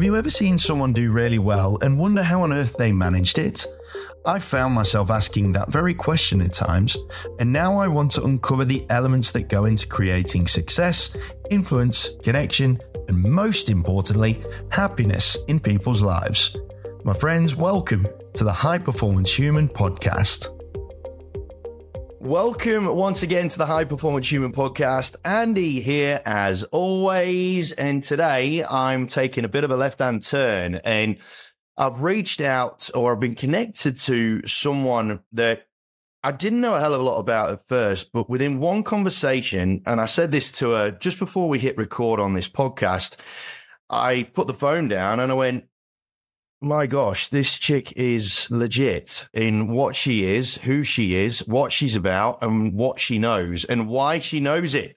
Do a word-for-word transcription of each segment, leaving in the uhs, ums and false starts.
Have you ever seen someone do really well and wonder how on earth they managed it? I found myself asking that very question at times, and now I want to uncover the elements that go into creating success, influence, connection, and most importantly, happiness in people's lives. My friends, welcome to the High Performance Human Podcast. Welcome once again to the High Performance Human Podcast. Andy here as always, and today I'm taking a bit of a left-hand turn, and I've reached out or I've been connected to someone that I didn't know a hell of a lot about at first, but within one conversation, and I said this to her just before we hit record on this podcast, I put the phone down and I went, my gosh, this chick is legit in what she is, who she is, what she's about, and what she knows, and why she knows it.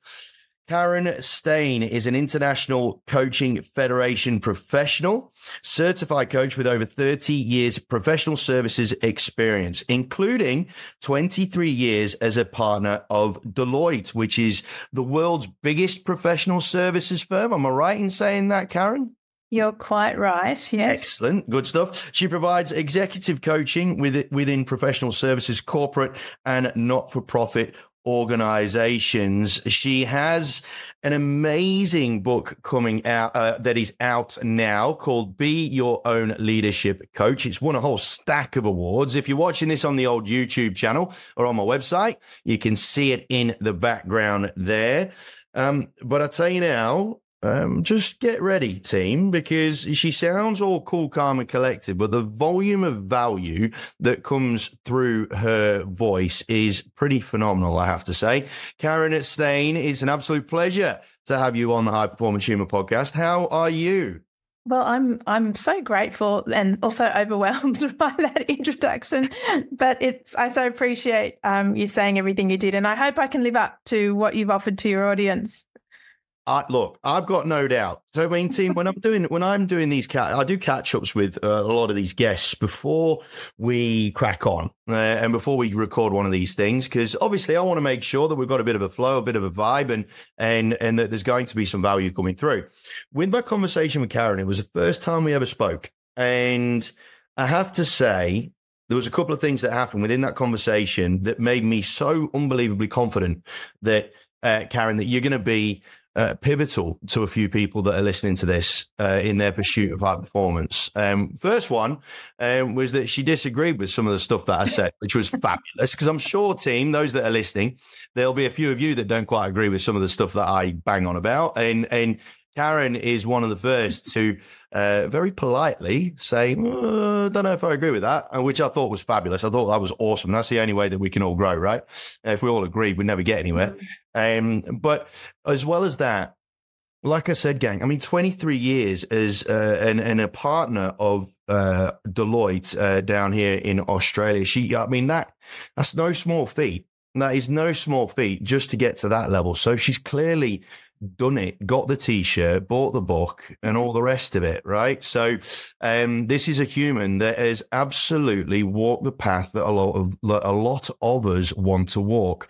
Karen Stain is an International Coaching Federation professional, certified coach with over thirty years professional services experience, including twenty-three years as a partner of Deloitte, which is the world's biggest professional services firm. Am I right in saying that, Karen? You're quite right, yes. Excellent. Good stuff. She provides executive coaching with, within professional services, corporate and not-for-profit organizations. She has an amazing book coming out uh, that is out now called Be Your Own Leadership Coach. It's won a whole stack of awards. If you're watching this on the old YouTube channel or on my website, you can see it in the background there. Um, but I tell you now, Um, just get ready, team, because she sounds all cool, calm, and collected, but the volume of value that comes through her voice is pretty phenomenal, I have to say. Karen Stain, it's an absolute pleasure to have you on the High Performance Human Podcast. How are you? Well, I'm I'm so grateful and also overwhelmed by that introduction, but it's I so appreciate um, you saying everything you did, and I hope I can live up to what you've offered to your audience. Uh, look, I've got no doubt. So, I mean, team, when I'm doing when I'm doing these, cat, I do catch ups with uh, a lot of these guests before we crack on uh, and before we record one of these things, because obviously I want to make sure that we've got a bit of a flow, a bit of a vibe, and and and that there's going to be some value coming through. With my conversation with Karen, it was the first time we ever spoke, and I have to say, there was a couple of things that happened within that conversation that made me so unbelievably confident that uh, Karen, that you're going to be Uh, pivotal to a few people that are listening to this uh, in their pursuit of high performance. Um, first one um, was that she disagreed with some of the stuff that I said, which was fabulous, because I'm sure, team, those that are listening, there'll be a few of you that don't quite agree with some of the stuff that I bang on about. And, and Karen is one of the first to uh, very politely say, uh, don't know if I agree with that, which I thought was fabulous. I thought that was awesome. That's the only way that we can all grow, right? If we all agreed, we'd never get anywhere. Um, but as well as that, like I said, gang, I mean, twenty-three years as uh, and, and a partner of uh, Deloitte uh, down here in Australia. She, I mean, that that's no small feat. That is no small feat just to get to that level. So she's clearly done it, got the t-shirt, bought the book, and all the rest of it, right? So um, this is a human that has absolutely walked the path that a lot of a lot of us want to walk.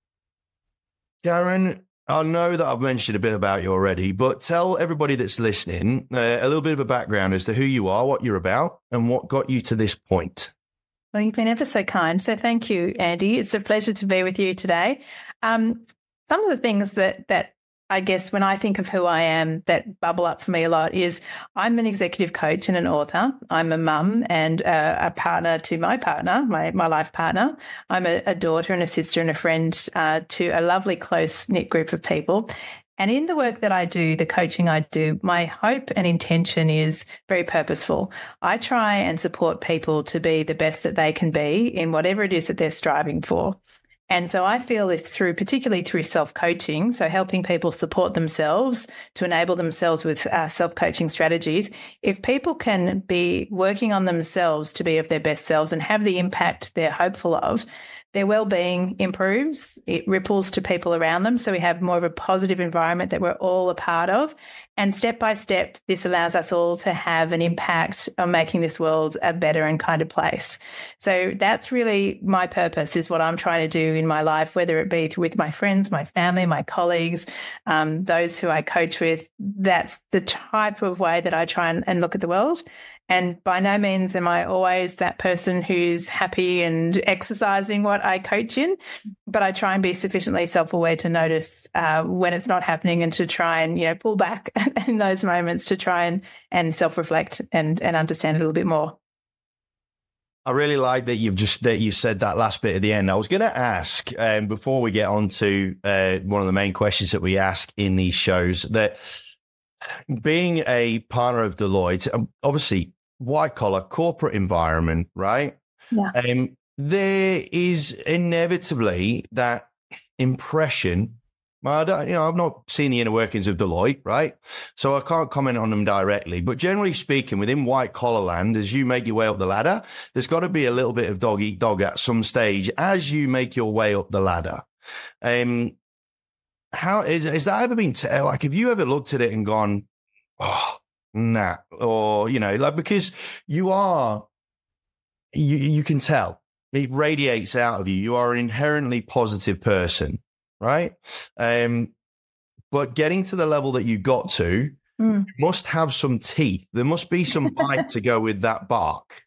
Karen, I know that I've mentioned a bit about you already, but tell everybody that's listening uh, a little bit of a background as to who you are, what you're about, and what got you to this point. Well, you've been ever so kind, so thank you, Andy. It's a pleasure to be with you today. Um, some of the things that that I guess when I think of who I am that bubble up for me a lot is I'm an executive coach and an author. I'm a mum and a, a partner to my partner, my, my life partner. I'm a, a daughter and a sister and a friend uh, to a lovely close-knit group of people. And in the work that I do, the coaching I do, my hope and intention is very purposeful. I try and support people to be the best that they can be in whatever it is that they're striving for. And so I feel if through, particularly through self-coaching, so helping people support themselves to enable themselves with uh, self-coaching strategies, if people can be working on themselves to be of their best selves and have the impact they're hopeful of, their well-being improves. It ripples to people around them. So we have more of a positive environment that we're all a part of. And step by step, this allows us all to have an impact on making this world a better and kinder place. So that's really my purpose, is what I'm trying to do in my life, whether it be with my friends, my family, my colleagues, um, those who I coach with. That's the type of way that I try and, and look at the world. And by no means am I always that person who's happy and exercising what I coach in, but I try and be sufficiently self-aware to notice uh, when it's not happening, and to try and, you know, pull back in those moments to try and, and self-reflect and, and understand a little bit more. I really like that you've just that you said that last bit at the end. I was going to ask um, before we get on to uh, one of the main questions that we ask in these shows, that being a partner of Deloitte, obviously white collar corporate environment, right? Yeah. Um, there is inevitably that impression. I don't, you know, I've not seen the inner workings of Deloitte, right? So I can't comment on them directly. But generally speaking, within white collar land, as you make your way up the ladder, there's got to be a little bit of dog eat dog at some stage as you make your way up the ladder. Um, how is has that ever been t- like? Have you ever looked at it and gone, oh, nah, or you know, like, because you are, you you can tell it radiates out of you. You are an inherently positive person. Right. Um, but getting to the level that you got to, mm. you must have some teeth. There must be some bite to go with that bark.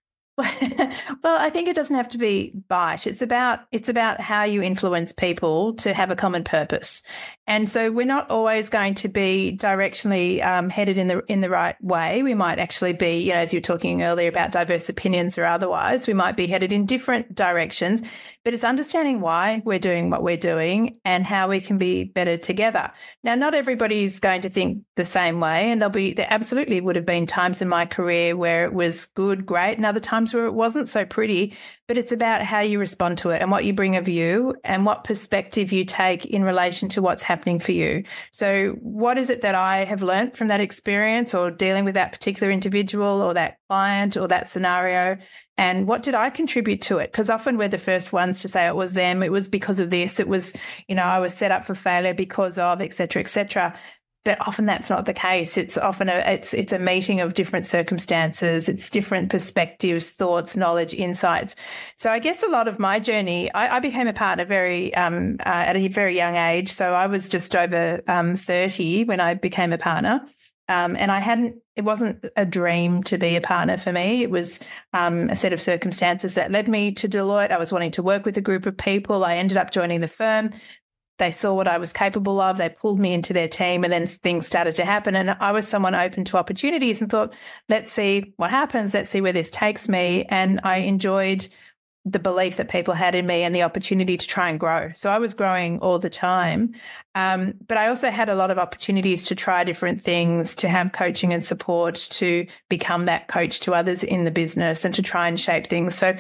Well, I think it doesn't have to be bite. It's about it's about how you influence people to have a common purpose. And so we're not always going to be directionally um, headed in the in the right way. We might actually be, you know, as you were talking earlier about diverse opinions or otherwise, we might be headed in different directions. But it's understanding why we're doing what we're doing and how we can be better together. Now, not everybody's going to think the same way, and there'll be there absolutely would have been times in my career where it was good, great, and other times where it wasn't so pretty. But it's about how you respond to it and what you bring of you and what perspective you take in relation to what's happening for you. So what is it that I have learned from that experience or dealing with that particular individual or that client or that scenario? And what did I contribute to it? Because often we're the first ones to say it was them, it was because of this, it was, you know, I was set up for failure because of, et cetera, et cetera. But often that's not the case. It's often a it's it's a meeting of different circumstances. It's different perspectives, thoughts, knowledge, insights. So I guess a lot of my journey, I, I became a partner very um, uh, at a very young age. So I was just over um, thirty when I became a partner. Um, and I hadn't, it wasn't a dream to be a partner for me. It was um, a set of circumstances that led me to Deloitte. I was wanting to work with a group of people. I ended up joining the firm. They saw what I was capable of. They pulled me into their team, and then things started to happen. And I was someone open to opportunities and thought, let's see what happens. Let's see where this takes me. And I enjoyed the belief that people had in me and the opportunity to try and grow. So I was growing all the time. Um, but I also had a lot of opportunities to try different things, to have coaching and support, to become that coach to others in the business and to try and shape things. So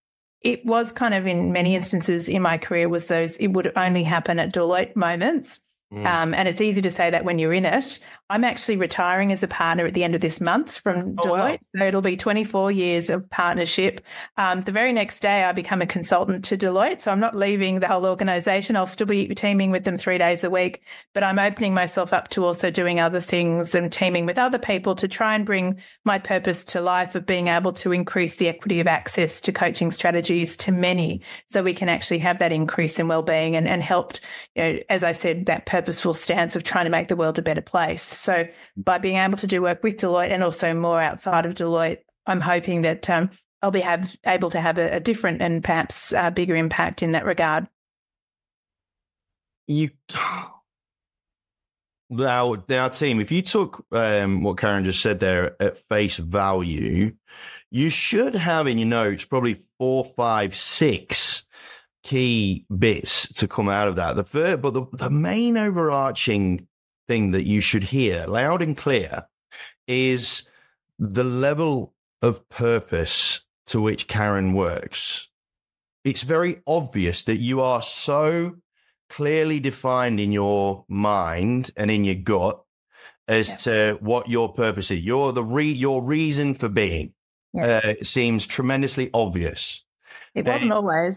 it was kind of, in many instances in my career, was those, it would only happen at Deloitte moments. Mm. Um, and it's easy to say that when you're in it. I'm actually retiring as a partner at the end of this month from oh, Deloitte. Wow. So it'll be twenty-four years of partnership. Um, the very next day, I become a consultant to Deloitte. So I'm not leaving the whole organisation. I'll still be teaming with them three days a week, but I'm opening myself up to also doing other things and teaming with other people to try and bring my purpose to life of being able to increase the equity of access to coaching strategies to many, so we can actually have that increase in wellbeing and, and help, you know, as I said, that purposeful stance of trying to make the world a better place. So by being able to do work with Deloitte and also more outside of Deloitte, I'm hoping that um, I'll be have, able to have a, a different and perhaps uh, bigger impact in that regard. You now, now, team, if you took um, what Karen just said there at face value, you should have in your notes probably four, five, six key bits to come out of that. The first, but the, the main overarching thing that you should hear loud and clear is the level of purpose to which Karen works. It's very obvious that you are so clearly defined in your mind and in your gut as yeah. to what your purpose is. You're the re- your reason for being yeah. uh, seems tremendously obvious. It wasn't uh, always.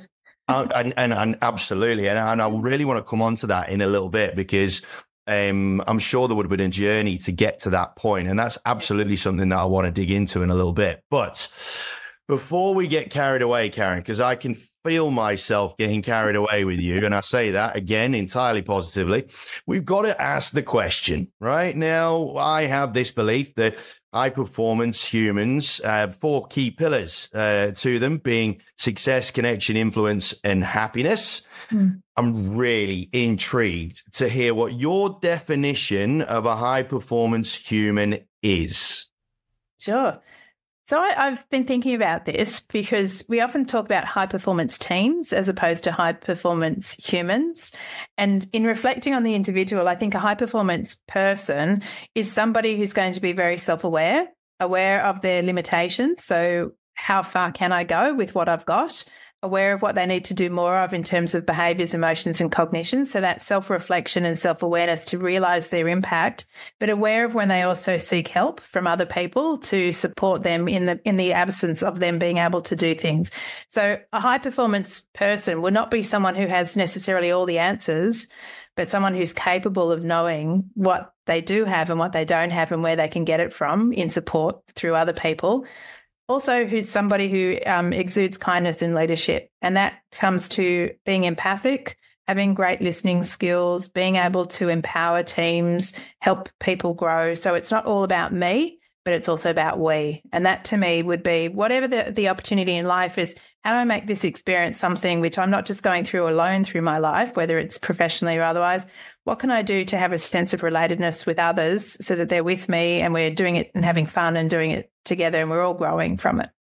uh, and, and, and absolutely. And, and I really want to come on to that in a little bit, because um, I'm sure there would have been a journey to get to that point. And that's absolutely something that I want to dig into in a little bit. But before we get carried away, Karen, because I can feel myself getting carried away with you, and I say that again entirely positively, we've got to ask the question, right? Now, I have this belief that high performance humans have four key pillars uh, to them, being success, connection, influence, and happiness. Mm. I'm really intrigued to hear what your definition of a high performance human is. Sure. So I, I've been thinking about this because we often talk about high performance teams as opposed to high performance humans. And in reflecting on the individual, I think a high performance person is somebody who's going to be very self-aware, aware of their limitations. So how far can I go with what I've got? Aware of what they need to do more of in terms of behaviours, emotions and cognition. So that self-reflection and self-awareness to realise their impact, but aware of when they also seek help from other people to support them in the in the absence of them being able to do things. So a high-performance person would not be someone who has necessarily all the answers, but someone who's capable of knowing what they do have and what they don't have and where they can get it from in support through other people. Also, who's somebody who um, exudes kindness and leadership. And that comes to being empathic, having great listening skills, being able to empower teams, help people grow. So it's not all about me, but it's also about we. And that to me would be whatever the, the opportunity in life is, how do I make this experience something which I'm not just going through alone through my life, whether it's professionally or otherwise. What can I do to have a sense of relatedness with others so that they're with me and we're doing it and having fun and doing it together and we're all growing from it?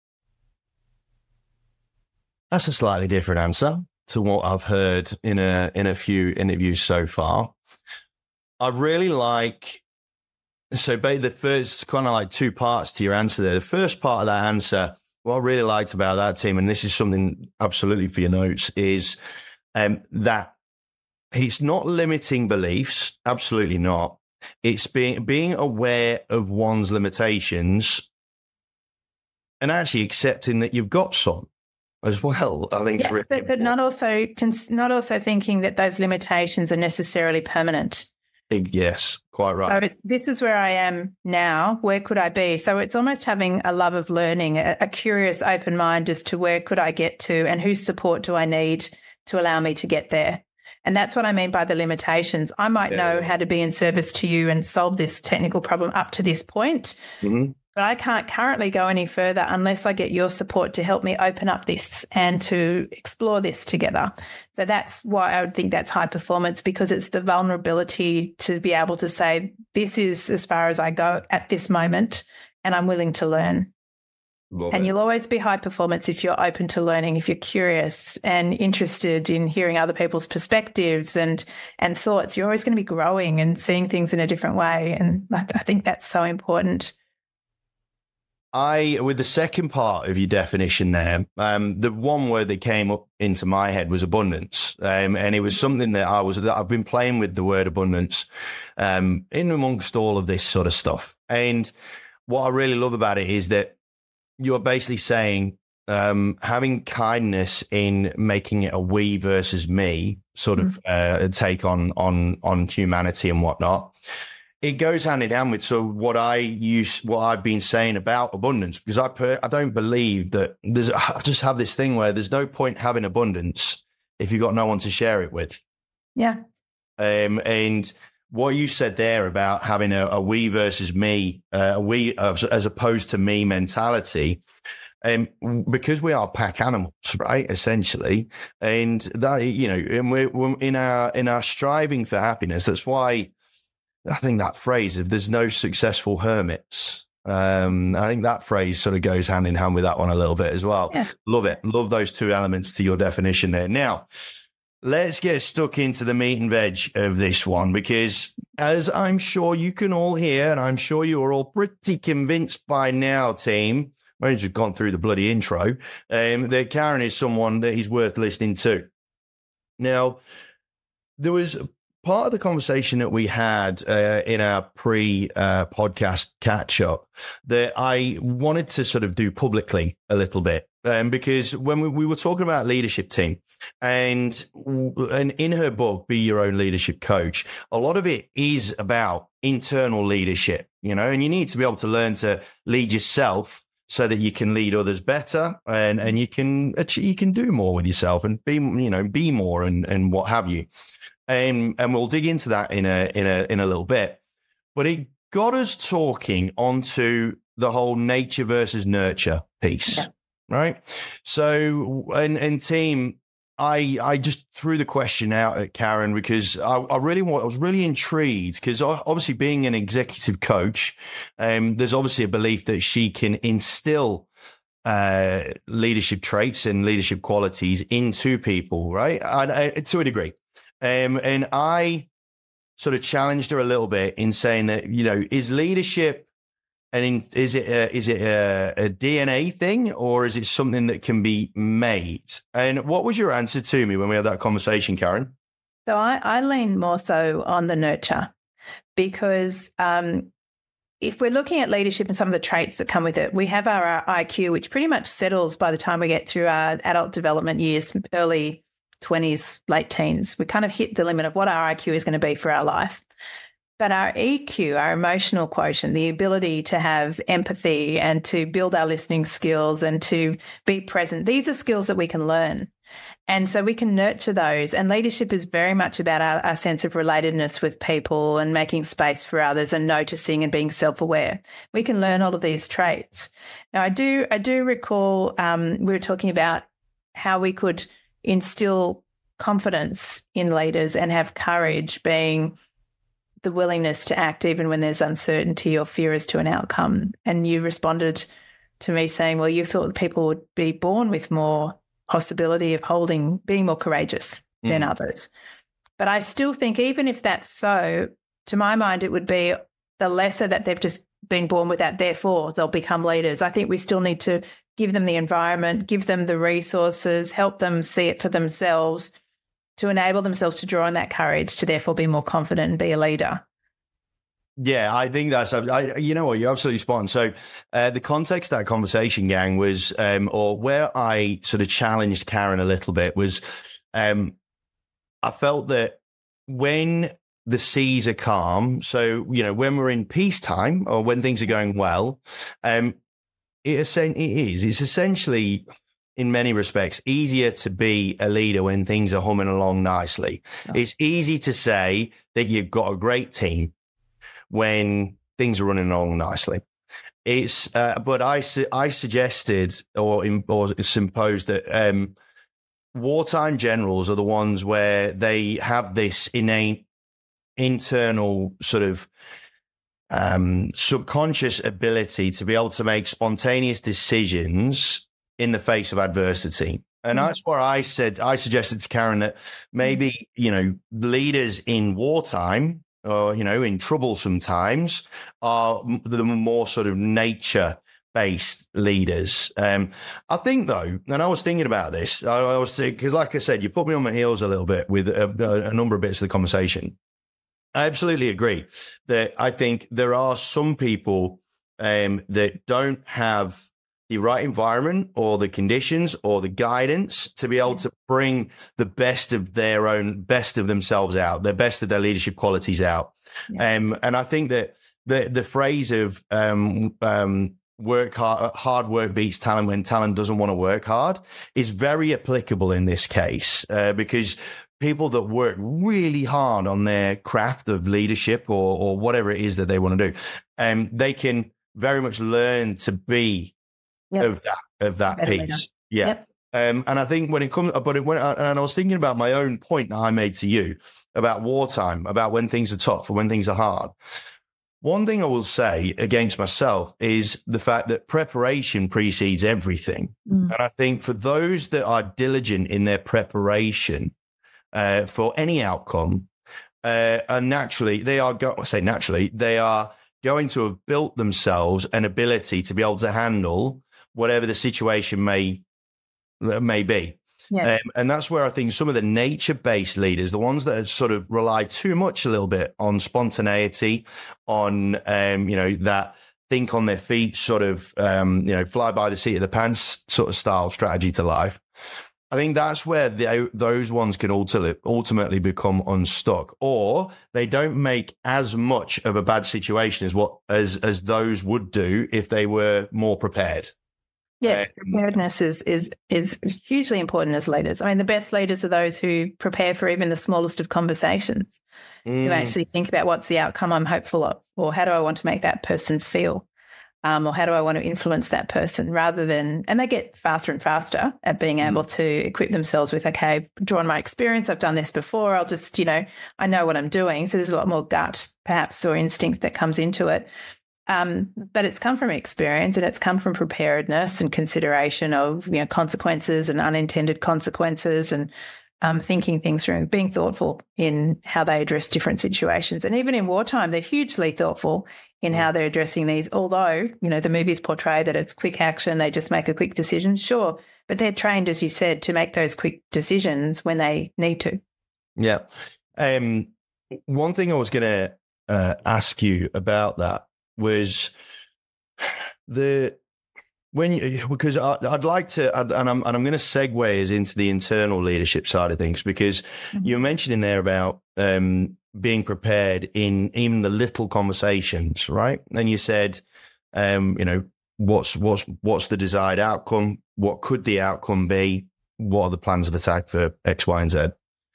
That's a slightly different answer to what I've heard in a in a few interviews so far. I really like, so the first kind of like two parts to your answer there. The first part of that answer, what I really liked about that team, and this is something absolutely for your notes, is um, that it's not limiting beliefs, absolutely not. It's being being aware of one's limitations and actually accepting that you've got some as well. I think, yes, it's really but, but not also not also thinking that those limitations are necessarily permanent. Yes, quite right. So it's, this is where I am now. Where could I be? So it's almost having a love of learning, a, a curious, open mind as to where could I get to and whose support do I need to allow me to get there. And that's what I mean by the limitations. I might yeah. know how to be in service to you and solve this technical problem up to this point, mm-hmm. but I can't currently go any further unless I get your support to help me open up this and to explore this together. So that's why I would think that's high performance, because it's the vulnerability to be able to say, this is as far as I go at this moment and I'm willing to learn. Love and it. You'll always be high performance if you're open to learning, if you're curious and interested in hearing other people's perspectives and and thoughts. You're always going to be growing and seeing things in a different way. And I, I think that's so important. I, with the second part of your definition there, um, the one word that came up into my head was abundance. Um, and it was something that I was, that I've been playing with the word abundance um, in amongst all of this sort of stuff. And what I really love about it is that you're basically saying um, having kindness in making it a we versus me sort of uh, take on on on humanity and whatnot. It goes hand in hand with so what I use, what I've been saying about abundance, because I per, I don't believe that there's. I just have this thing where there's no point having abundance if you've got no one to share it with. Yeah. Um, and what you said there about having a, a we versus me, uh, a we uh, as opposed to me mentality, um, because we are pack animals, right? Essentially, and that, you know, and we're, we're in our in our striving for happiness. That's why I think that phrase, if there's no successful hermits, um, I think that phrase sort of goes hand in hand with that one a little bit as well. Yeah. Love it. Love those two elements to your definition there. Now, let's get stuck into the meat and veg of this one, because as I'm sure you can all hear, and I'm sure you are all pretty convinced by now, team, we've just gone through the bloody intro, um, that Karen is someone that is worth listening to. Now, there was part of the conversation that we had uh, in our pre-podcast uh, catch-up that I wanted to sort of do publicly a little bit. Um, because when we, we were talking about leadership team, and, and in her book, Be Your Own Leadership Coach, a lot of it is about internal leadership, you know, and you need to be able to learn to lead yourself so that you can lead others better, and, and you can achieve, you can do more with yourself and be, you know, be more and, and what have you. And, and we'll dig into that in a, in a, in a little bit, but it got us talking onto the whole nature versus nurture piece. Yeah. Right. So, and, and team, I, I just threw the question out at Karen because I, I really want, I was really intrigued because obviously being an executive coach, um, there's obviously a belief that she can instill uh, leadership traits and leadership qualities into people, right? I, I, to a degree. Um, and I sort of challenged her a little bit in saying that, you know, is leadership, and in, is it a, is it a, a D N A thing, or is it something that can be made? And what was your answer to me when we had that conversation, Karen? So I, I lean more so on the nurture, because um, if we're looking at leadership and some of the traits that come with it, we have our, our I Q, which pretty much settles by the time we get through our adult development years, early twenties, late teens. We kind of hit the limit of what our I Q is going to be for our life. But our E Q, our emotional quotient, the ability to have empathy and to build our listening skills and to be present, these are skills that we can learn. And so we can nurture those. And leadership is very much about our, our sense of relatedness with people and making space for others and noticing and being self-aware. We can learn all of these traits. Now, I do, I do recall um, we were talking about how we could instill confidence in leaders and have courage, being the willingness to act even when there's uncertainty or fear as to an outcome. And you responded to me saying, well, you thought people would be born with more possibility of holding, being more courageous mm. than others. But I still think even if that's so, to my mind, it would be the lesser that they've just been born with that, therefore they'll become leaders. I think we still need to give them the environment, give them the resources, help them see it for themselves, to enable themselves to draw on that courage to therefore be more confident and be a leader. Yeah, I think that's, I, you know what, you're absolutely spot on. So uh, the context of that conversation, gang, was, um, or where I sort of challenged Karen a little bit was, um, I felt that when the seas are calm, so, you know, when we're in peacetime or when things are going well, um, it, it is, it's essentially, in many respects, easier to be a leader when things are humming along nicely. Oh. It's easy to say that you've got a great team when things are running along nicely. It's, uh, but I, su- I suggested or, in, or imposed that um, wartime generals are the ones where they have this innate internal sort of um, subconscious ability to be able to make spontaneous decisions in the face of adversity. And mm. that's where I said, I suggested to Karen that maybe, you know, leaders in wartime or, you know, in troublesome times are the more sort of nature based leaders. Um, I think though, and I was thinking about this, I, I was thinking, because like I said, you put me on my heels a little bit with a, a number of bits of the conversation. I absolutely agree that I think there are some people um, that don't have the right environment or the conditions or the guidance to be able to bring the best of their own, best of themselves out, the best of their leadership qualities out. Yeah. Um, and I think that the the phrase of um, um, work hard, hard work beats talent when talent doesn't want to work hard is very applicable in this case uh, because people that work really hard on their craft of leadership or, or whatever it is that they want to do, um, they can very much learn to be Yep. of that of that Better piece, later. yeah. Yep. Um, and I think when it comes, but it went, and I was thinking about my own point that I made to you about wartime, about when things are tough or when things are hard. One thing I will say against myself is the fact that preparation precedes everything, mm. and I think for those that are diligent in their preparation uh, for any outcome, uh, and naturally they are go- I say naturally they are going to have built themselves an ability to be able to handle whatever the situation may may be. Yeah. Um, and that's where I think some of the nature-based leaders, the ones that sort of rely too much a little bit on spontaneity, on, um, you know, that think on their feet, sort of, um, you know, fly by the seat of the pants sort of style strategy to life. I think that's where the, those ones can ultimately, ultimately become unstuck, or they don't make as much of a bad situation as what as as those would do if they were more prepared. Yes, preparedness is, is is hugely important as leaders. I mean, the best leaders are those who prepare for even the smallest of conversations. Mm. Who actually think about what's the outcome I'm hopeful of, or how do I want to make that person feel, um, or how do I want to influence that person, rather than, and they get faster and faster at being mm. able to equip themselves with, okay, I've drawn my experience, I've done this before, I'll just, you know, I know what I'm doing. So there's a lot more gut, perhaps, or instinct that comes into it. Um, but it's come from experience, and it's come from preparedness and consideration of, you know, consequences and unintended consequences, and um, thinking things through, being thoughtful in how they address different situations. And even in wartime, they're hugely thoughtful in how they're addressing these, although, you know, the movies portray that it's quick action, they just make a quick decision, sure, but they're trained, as you said, to make those quick decisions when they need to. Yeah. Um, one thing I was going to uh, ask you about that was the when you, because I, I'd like to, I'd, and I'm and I'm going to segue us into the internal leadership side of things, because mm-hmm. you were mentioning there about um, being prepared in even the little conversations, right? And you said, um, you know, what's what's what's the desired outcome? What could the outcome be? What are the plans of attack for X, Y, and Z?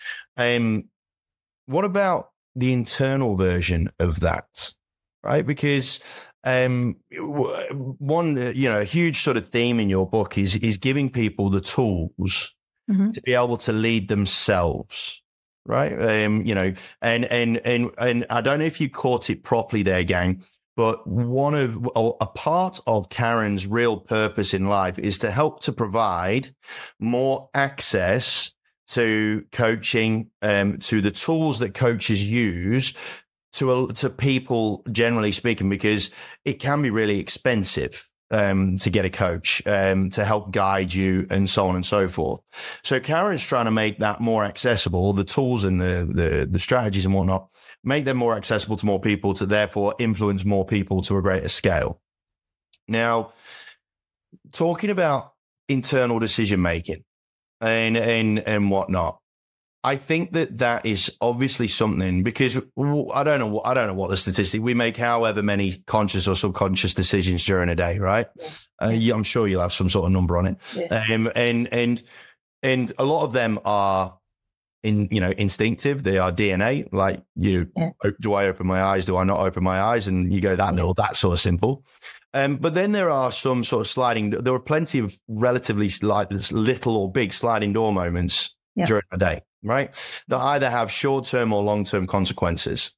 Um, what about the internal version of that? Right, because um, one, you know, a huge sort of theme in your book is is giving people the tools mm-hmm. to be able to lead themselves. Right, um, you know, and and and and I don't know if you caught it properly there, gang, but one of a part of Karen's real purpose in life is to help to provide more access to coaching, um, to the tools that coaches use. To to people, generally speaking, because it can be really expensive um, to get a coach um, to help guide you, and so on and so forth. So Karen's trying to make that more accessible, the tools and the, the the strategies and whatnot, make them more accessible to more people, to therefore influence more people to a greater scale. Now, talking about internal decision making and and and whatnot, I think that that is obviously something, because I don't know, I don't know what the statistic, we make however many conscious or subconscious decisions during a day, right? Yeah. Uh, yeah, I'm sure you'll have some sort of number on it. Yeah. Um, and, and, and a lot of them are in, you know, instinctive. They are D N A, like you, yeah. do I open my eyes? Do I not open my eyes? And you go that little, that sort of simple. Um, but then there are some sort of sliding, there are plenty of relatively like little or big sliding door moments yeah. during a day. Right, that either have short-term or long-term consequences.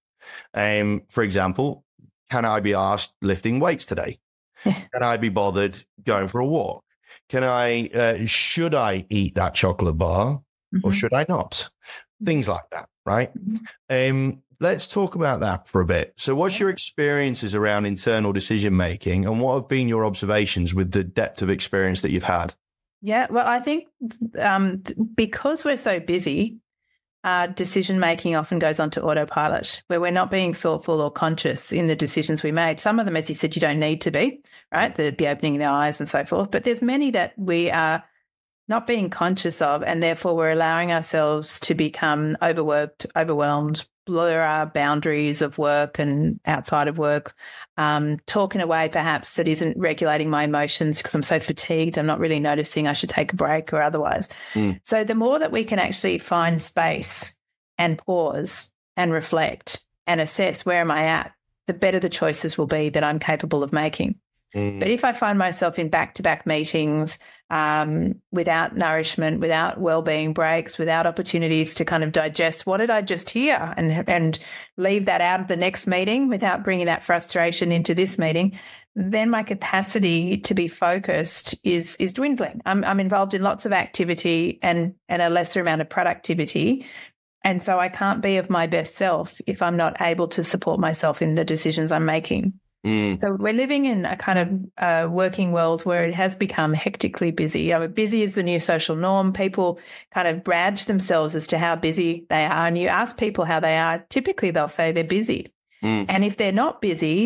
Um, for example, can I be asked lifting weights today? Can I be bothered going for a walk? Can I? Uh, should I eat that chocolate bar, mm-hmm. or should I not? Things like that, right? Mm-hmm. Um, let's talk about that for a bit. So, what's your experiences around internal decision making, and what have been your observations with the depth of experience that you've had? Yeah, well, I think um, because we're so busy, uh, decision-making often goes onto autopilot, where we're not being thoughtful or conscious in the decisions we made. Some of them, as you said, you don't need to be, right, the, the opening of the eyes and so forth. But there's many that we are not being conscious of, and therefore we're allowing ourselves to become overworked, overwhelmed, blur our boundaries of work and outside of work, um, talk in a way perhaps that isn't regulating my emotions because I'm so fatigued, I'm not really noticing I should take a break or otherwise. Mm. So the more that we can actually find space and pause and reflect and assess where am I at, the better the choices will be that I'm capable of making. Mm. But if I find myself in back-to-back meetings um, without nourishment, without well-being breaks, without opportunities to kind of digest what did I just hear and and leave that out of the next meeting without bringing that frustration into this meeting, then my capacity to be focused is is dwindling. I'm, I'm involved in lots of activity and, and a lesser amount of productivity. And so I can't be of my best self if I'm not able to support myself in the decisions I'm making. Mm. So we're living in a kind of uh, working world where it has become hectically busy. I mean, busy is the new social norm. People kind of badge themselves as to how busy they are. And you ask people how they are, typically they'll say they're busy. Mm. And if they're not busy,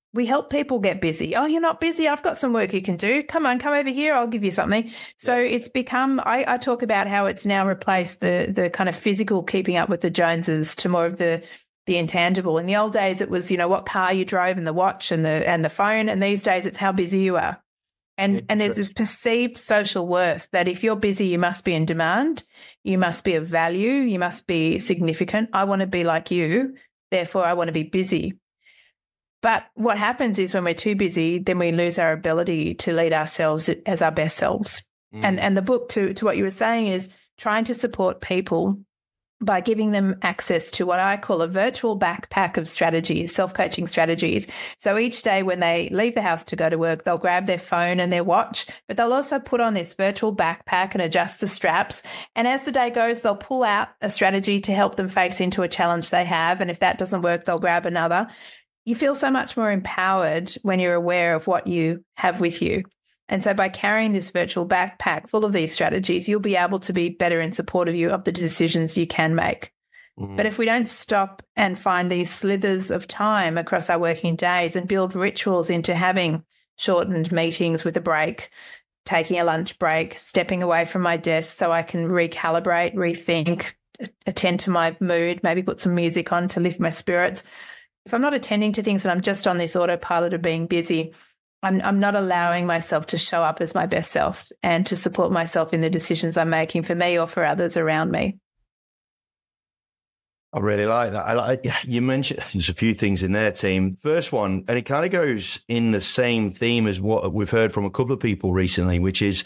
we help people get busy. Oh, you're not busy? I've got some work you can do. Come on, come over here. I'll give you something. So yeah. it's become, I, I talk about how it's now replaced the the kind of physical keeping up with the Joneses to more of the the intangible. In the old days, it was, you know, what car you drove and the watch and the and the phone. And these days it's how busy you are. And yeah, and there's this perceived social worth that if you're busy, you must be in demand. You must be of value. You must be significant. I want to be like you. Therefore, I want to be busy. But what happens is when we're too busy, then we lose our ability to lead ourselves as our best selves. Mm. And and the book, to, to what you were saying, is trying to support people by giving them access to what I call a virtual backpack of strategies, self-coaching strategies. So each day when they leave the house to go to work, they'll grab their phone and their watch, but they'll also put on this virtual backpack and adjust the straps. And as the day goes, they'll pull out a strategy to help them face into a challenge they have. And if that doesn't work, they'll grab another. You feel so much more empowered when you're aware of what you have with you. And so by carrying this virtual backpack full of these strategies, you'll be able to be better in support of you of the decisions you can make. Mm-hmm. But if we don't stop and find these slithers of time across our working days and build rituals into having shortened meetings with a break, taking a lunch break, stepping away from my desk so I can recalibrate, rethink, attend to my mood, maybe put some music on to lift my spirits. If I'm not attending to things and I'm just on this autopilot of being busy, I'm, I'm not allowing myself to show up as my best self and to support myself in the decisions I'm making for me or for others around me. I really like that. I like you mentioned there's a few things in there, team. First one, and it kind of goes in the same theme as what we've heard from a couple of people recently, which is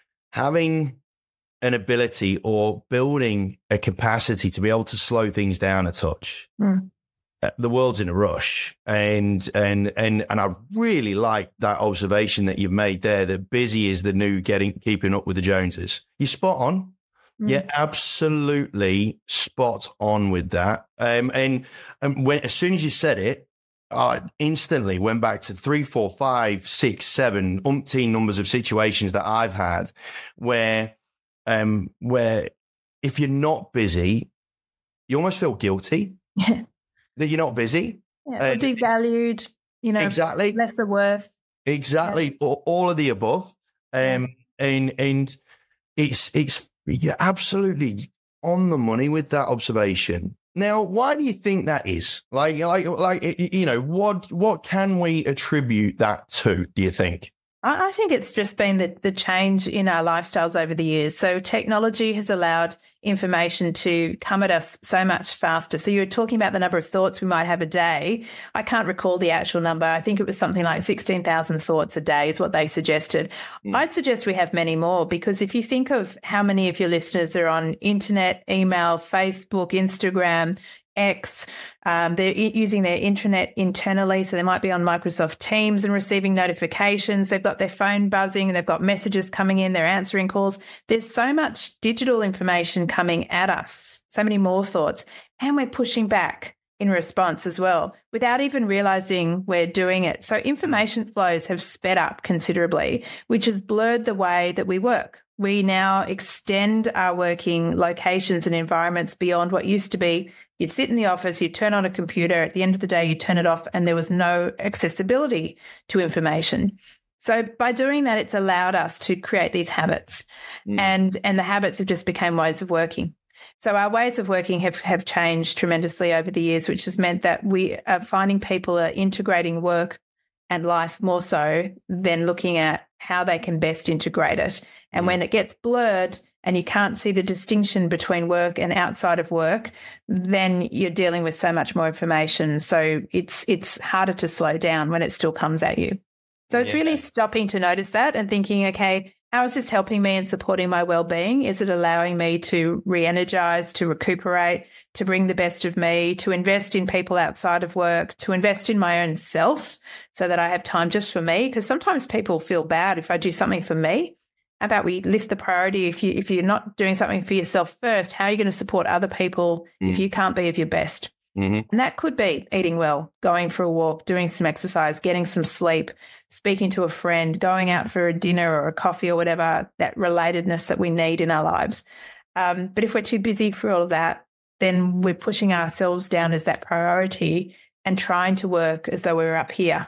having an ability or building a capacity to be able to slow things down a touch. Mm. The world's in a rush, and and and and I really like that observation that you've made there. That busy is the new getting keeping up with the Joneses. You're spot on. Mm. You're absolutely spot on with that. Um, and and when as soon as you said it, I instantly went back to three, four, five, six, seven, umpteen numbers of situations that I've had where, um, where if you're not busy, you almost feel guilty. Yeah. That you're not busy. Yeah, uh, devalued, you know, exactly. lesser worth. Exactly. Yeah. All, all of the above. Um, yeah. and, and it's, it's, you're absolutely on the money with that observation. Now, why do you think that is? Like, like, like, you know, what, what can we attribute that to, do you think? I think it's just been the, the change in our lifestyles over the years. So technology has allowed information to come at us so much faster. So you were talking about the number of thoughts we might have a day. I can't recall the actual number. I think it was something like sixteen thousand thoughts a day is what they suggested. Mm. I'd suggest we have many more, because if you think of how many of your listeners are on internet, email, Facebook, Instagram, X, um, they're using their intranet internally, so they might be on Microsoft Teams and receiving notifications. They've got their phone buzzing and they've got messages coming in, they're answering calls. There's so much digital information coming at us, so many more thoughts, and we're pushing back in response as well without even realizing we're doing it. So information flows have sped up considerably, which has blurred the way that we work. We now extend our working locations and environments beyond what used to be. You'd sit in the office, you'd turn on a computer, at the end of the day, you turn it off, and there was no accessibility to information. So by doing that, it's allowed us to create these habits, mm. and, and the habits have just become ways of working. So our ways of working have, have changed tremendously over the years, which has meant that we are finding people are integrating work and life more so than looking at how they can best integrate it. And mm. when it gets blurred, and you can't see the distinction between work and outside of work, then you're dealing with so much more information. So it's it's harder to slow down when it still comes at you. So it's yeah. really stopping to notice that and thinking, okay, how is this helping me and supporting my well-being? Is it allowing me to re-energize, to recuperate, to bring the best of me, to invest in people outside of work, to invest in my own self so that I have time just for me? Because sometimes people feel bad if I do something for me. How about we lift the priority? If you if you're not doing something for yourself first, how are you going to support other people mm. if you can't be of your best? Mm-hmm. And that could be eating well, going for a walk, doing some exercise, getting some sleep, speaking to a friend, going out for a dinner or a coffee or whatever, that relatedness that we need in our lives. Um, but if we're too busy for all of that, then we're pushing ourselves down as that priority and trying to work as though we're up here.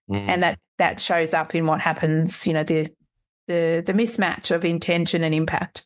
Mm. And that that shows up in what happens, you know, the the the mismatch of intention and impact.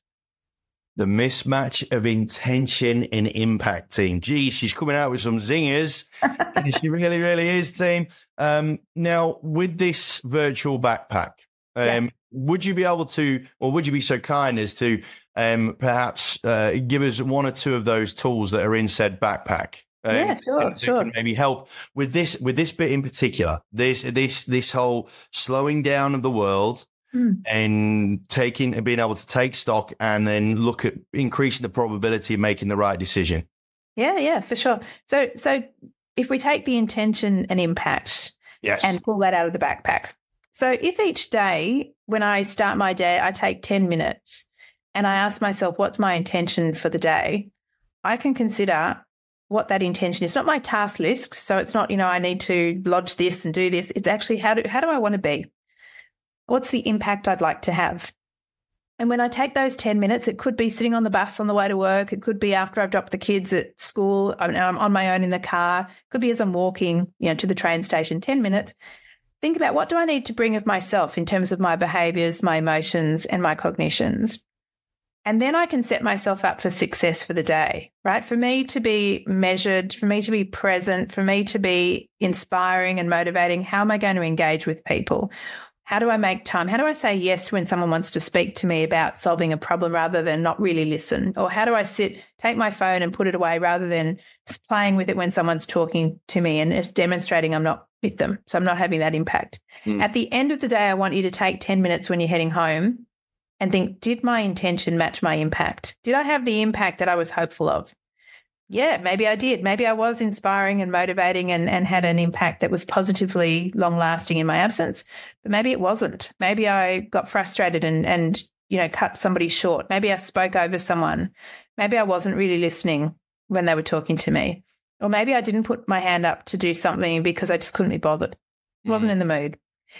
The mismatch of intention and impact, team. Geez, she's coming out with some zingers. She really, really is, team. Um, now, with this virtual backpack, um, yeah. would you be able to, or would you be so kind as to um, perhaps uh, give us one or two of those tools that are in said backpack? Um, yeah, sure, that, sure. That can maybe help with this, with this bit in particular. This, this, this whole slowing down of the world. Mm. And taking and being able to take stock and then look at increasing the probability of making the right decision. Yeah, yeah, for sure. So, so if we take the intention and impact, yes, and pull that out of the backpack. So, if each day when I start my day, I take ten minutes and I ask myself, what's my intention for the day? I can consider what that intention is. Not my task list. So it's not, you know, I need to lodge this and do this. It's actually how do how do I want to be? What's the impact I'd like to have? And when I take those ten minutes, it could be sitting on the bus on the way to work. It could be after I've dropped the kids at school. I'm, I'm on my own in the car. It could be as I'm walking, you know, to the train station, ten minutes. Think about what do I need to bring of myself in terms of my behaviors, my emotions, and my cognitions. And then I can set myself up for success for the day, right? For me to be measured, for me to be present, for me to be inspiring and motivating, how am I going to engage with people? How do I make time? How do I say yes when someone wants to speak to me about solving a problem rather than not really listen? Or how do I sit, take my phone and put it away rather than playing with it when someone's talking to me and demonstrating I'm not with them, so I'm not having that impact. Mm. At the end of the day, I want you to take ten minutes when you're heading home and think, did my intention match my impact? Did I have the impact that I was hopeful of? Yeah, maybe I did. Maybe I was inspiring and motivating and, and had an impact that was positively long-lasting in my absence. But maybe it wasn't. Maybe I got frustrated and, and, you know, cut somebody short. Maybe I spoke over someone. Maybe I wasn't really listening when they were talking to me. Or maybe I didn't put my hand up to do something because I just couldn't be bothered. I wasn't mm. in the mood.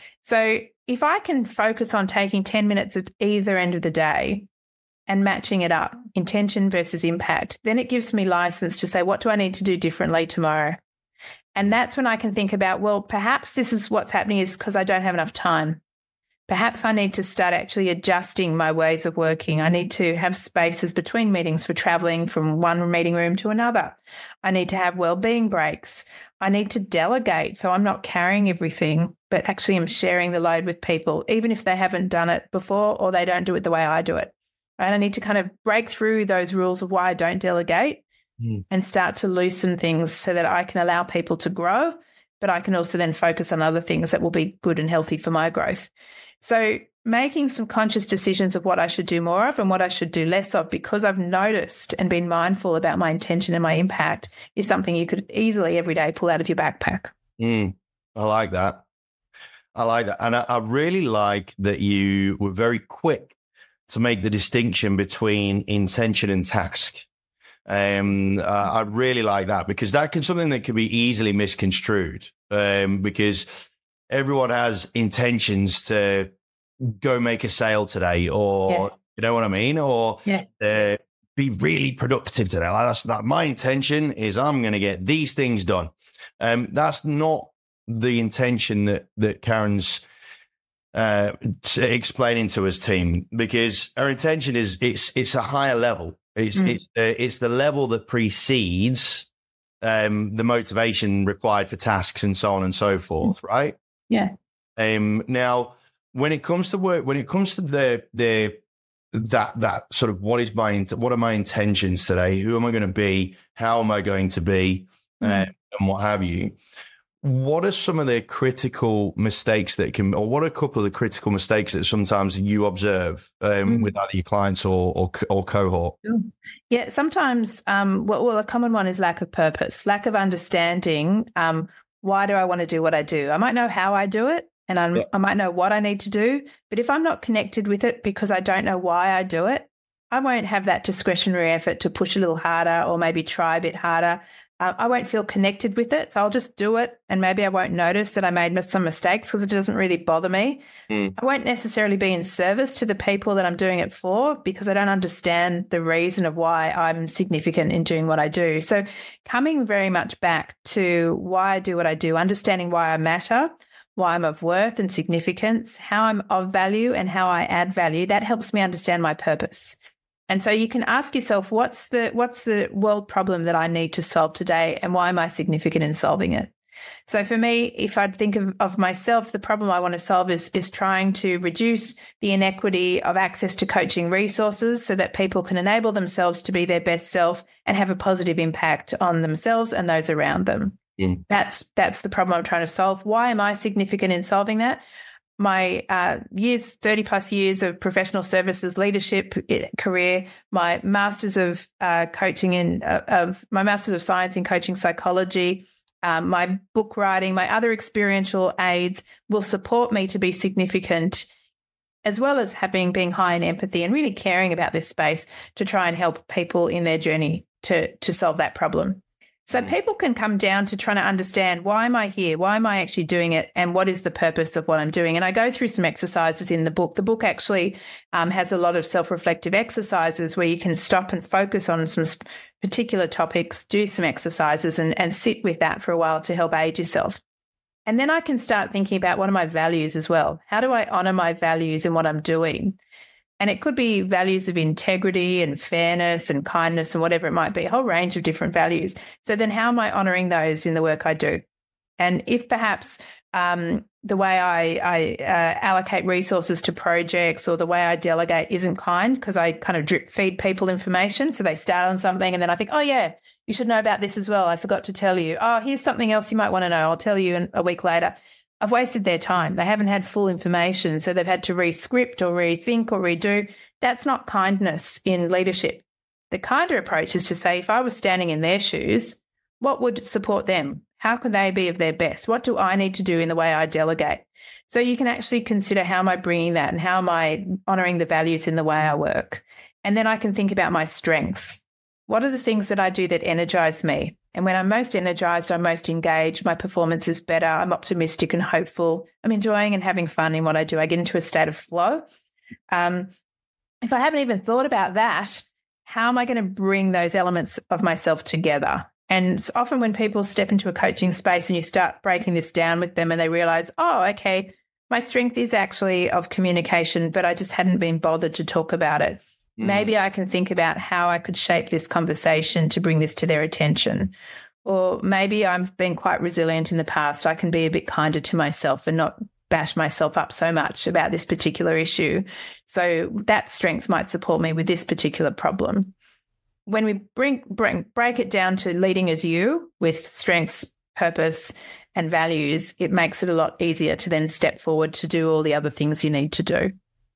So if I can focus on taking ten minutes at either end of the day and matching it up, intention versus impact, then it gives me license to say, what do I need to do differently tomorrow? And that's when I can think about, well, perhaps this is what's happening is because I don't have enough time. Perhaps I need to start actually adjusting my ways of working. I need to have spaces between meetings for traveling from one meeting room to another. I need to have well-being breaks. I need to delegate so I'm not carrying everything, but actually I'm sharing the load with people, even if they haven't done it before or they don't do it the way I do it. And I need to kind of break through those rules of why I don't delegate mm. and start to loosen things so that I can allow people to grow, but I can also then focus on other things that will be good and healthy for my growth. So making some conscious decisions of what I should do more of and what I should do less of because I've noticed and been mindful about my intention and my impact is something you could easily every day pull out of your backpack. Mm, I like that. I like that. And I, I really like that you were very quick to make the distinction between intention and task. Um, uh, I really like that because that can something that can be easily misconstrued um, because everyone has intentions to go make a sale today or, yeah. you know what I mean? Or yeah. uh, be really productive today. Like that's that. My intention is I'm going to get these things done. Um, that's not the intention that, that Karen's uh, explaining to us, team, because our intention is it's, it's a higher level. It's, mm. it's, uh, it's the level that precedes um, the motivation required for tasks and so on and so forth. Mm. Right. Yeah. Um, now, when it comes to work, when it comes to the the that that sort of what is my what are my intentions today? Who am I going to be? How am I going to be? Mm. Uh, and what have you? What are some of the critical mistakes that can, or what are a couple of the critical mistakes that sometimes you observe um, mm. with either your clients or or, or cohort? Yeah, sometimes. Um, well, well, a common one is lack of purpose, lack of understanding. Um, why do I want to do what I do? I might know how I do it. And I'm, yeah. I might know what I need to do, but if I'm not connected with it because I don't know why I do it, I won't have that discretionary effort to push a little harder or maybe try a bit harder. Uh, I won't feel connected with it, so I'll just do it, and maybe I won't notice that I made some mistakes because it doesn't really bother me. Mm. I won't necessarily be in service to the people that I'm doing it for because I don't understand the reason of why I'm significant in doing what I do. So coming very much back to why I do what I do, understanding why I matter, why I'm of worth and significance, how I'm of value and how I add value, that helps me understand my purpose. And so you can ask yourself, what's the what's the world problem that I need to solve today, and why am I significant in solving it? So for me, if I think of, of myself, the problem I want to solve is, is trying to reduce the inequity of access to coaching resources so that people can enable themselves to be their best self and have a positive impact on themselves and those around them. Mm. That's that's the problem I'm trying to solve. Why am I significant in solving that? My uh, years, thirty plus years of professional services leadership career, my masters of uh, coaching in uh, of my masters of science in coaching psychology, um, my book writing, my other experiential aids will support me to be significant, as well as having being high in empathy and really caring about this space to try and help people in their journey to to solve that problem. So people can come down to trying to understand, why am I here? Why am I actually doing it? And what is the purpose of what I'm doing? And I go through some exercises in the book. The book actually um, has a lot of self-reflective exercises where you can stop and focus on some particular topics, do some exercises and, and sit with that for a while to help aid yourself. And then I can start thinking about, what are my values as well? How do I honor my values in what I'm doing? And it could be values of integrity and fairness and kindness and whatever it might be, a whole range of different values. So then how am I honoring those in the work I do? And if perhaps um, the way I, I uh, allocate resources to projects or the way I delegate isn't kind, because I kind of drip feed people information. So they start on something and then I think, oh, yeah, you should know about this as well. I forgot to tell you. Oh, here's something else you might want to know. I'll tell you in, a week later. I've wasted their time. They haven't had full information, so they've had to re-script or rethink or redo. That's not kindness in leadership. The kinder approach is to say, if I was standing in their shoes, what would support them? How can they be of their best? What do I need to do in the way I delegate? So you can actually consider, how am I bringing that and how am I honouring the values in the way I work? And then I can think about my strengths. What are the things that I do that energise me? And when I'm most energized, I'm most engaged, my performance is better, I'm optimistic and hopeful, I'm enjoying and having fun in what I do. I get into a state of flow. Um, if I haven't even thought about that, how am I going to bring those elements of myself together? And it's often when people step into a coaching space and you start breaking this down with them and they realize, oh, okay, my strength is actually of communication, but I just hadn't been bothered to talk about it. Mm. Maybe I can think about how I could shape this conversation to bring this to their attention. Or maybe I've been quite resilient in the past. I can be a bit kinder to myself and not bash myself up so much about this particular issue. So that strength might support me with this particular problem. When we bring, bring break it down to leading as you with strengths, purpose, and values, it makes it a lot easier to then step forward to do all the other things you need to do.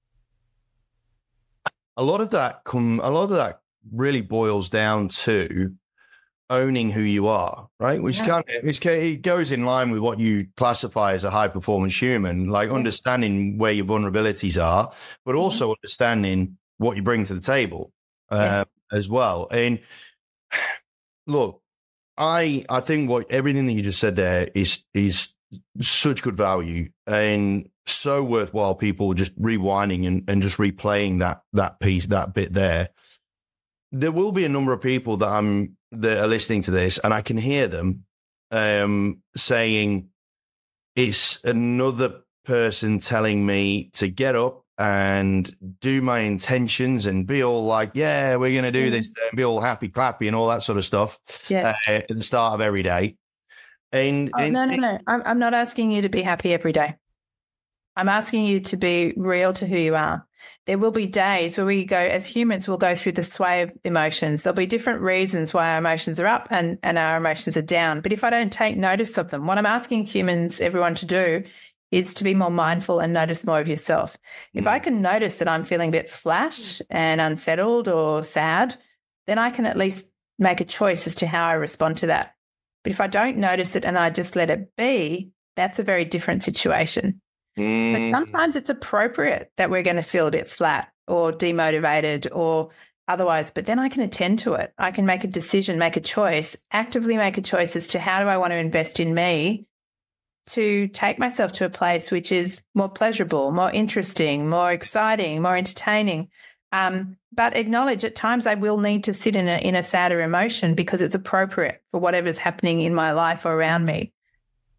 A lot of that come. A lot of that really boils down to owning who you are, right? Which yeah. kind of, which it goes in line with what you classify as a high performance human, like yeah. understanding where your vulnerabilities are, but also mm-hmm. understanding what you bring to the table uh, yes. as well. And look, I I think what everything that you just said there is is such good value and so worthwhile. People just rewinding and, and just replaying that that piece, that bit there. There will be a number of people that I'm that are listening to this, and I can hear them um, saying, "It's another person telling me to get up and do my intentions and be all like, yeah, we're going to do this, and be all happy, clappy, and all that sort of stuff yeah. uh, at the start of every day." And, oh, and no, no, no. I'm, I'm not asking you to be happy every day. I'm asking you to be real to who you are. There will be days where we go, as humans, we'll go through the sway of emotions. There'll be different reasons why our emotions are up and, and our emotions are down. But if I don't take notice of them, what I'm asking humans, everyone to do, is to be more mindful and notice more of yourself. Mm. If I can notice that I'm feeling a bit flat and unsettled or sad, then I can at least make a choice as to how I respond to that. But if I don't notice it and I just let it be, that's a very different situation. Mm. But sometimes it's appropriate that we're going to feel a bit flat or demotivated or otherwise, but then I can attend to it. I can make a decision, make a choice, actively make a choice as to how do I want to invest in me to take myself to a place which is more pleasurable, more interesting, more exciting, more entertaining. Um, but acknowledge at times I will need to sit in a, in a sadder emotion because it's appropriate for whatever's happening in my life or around me.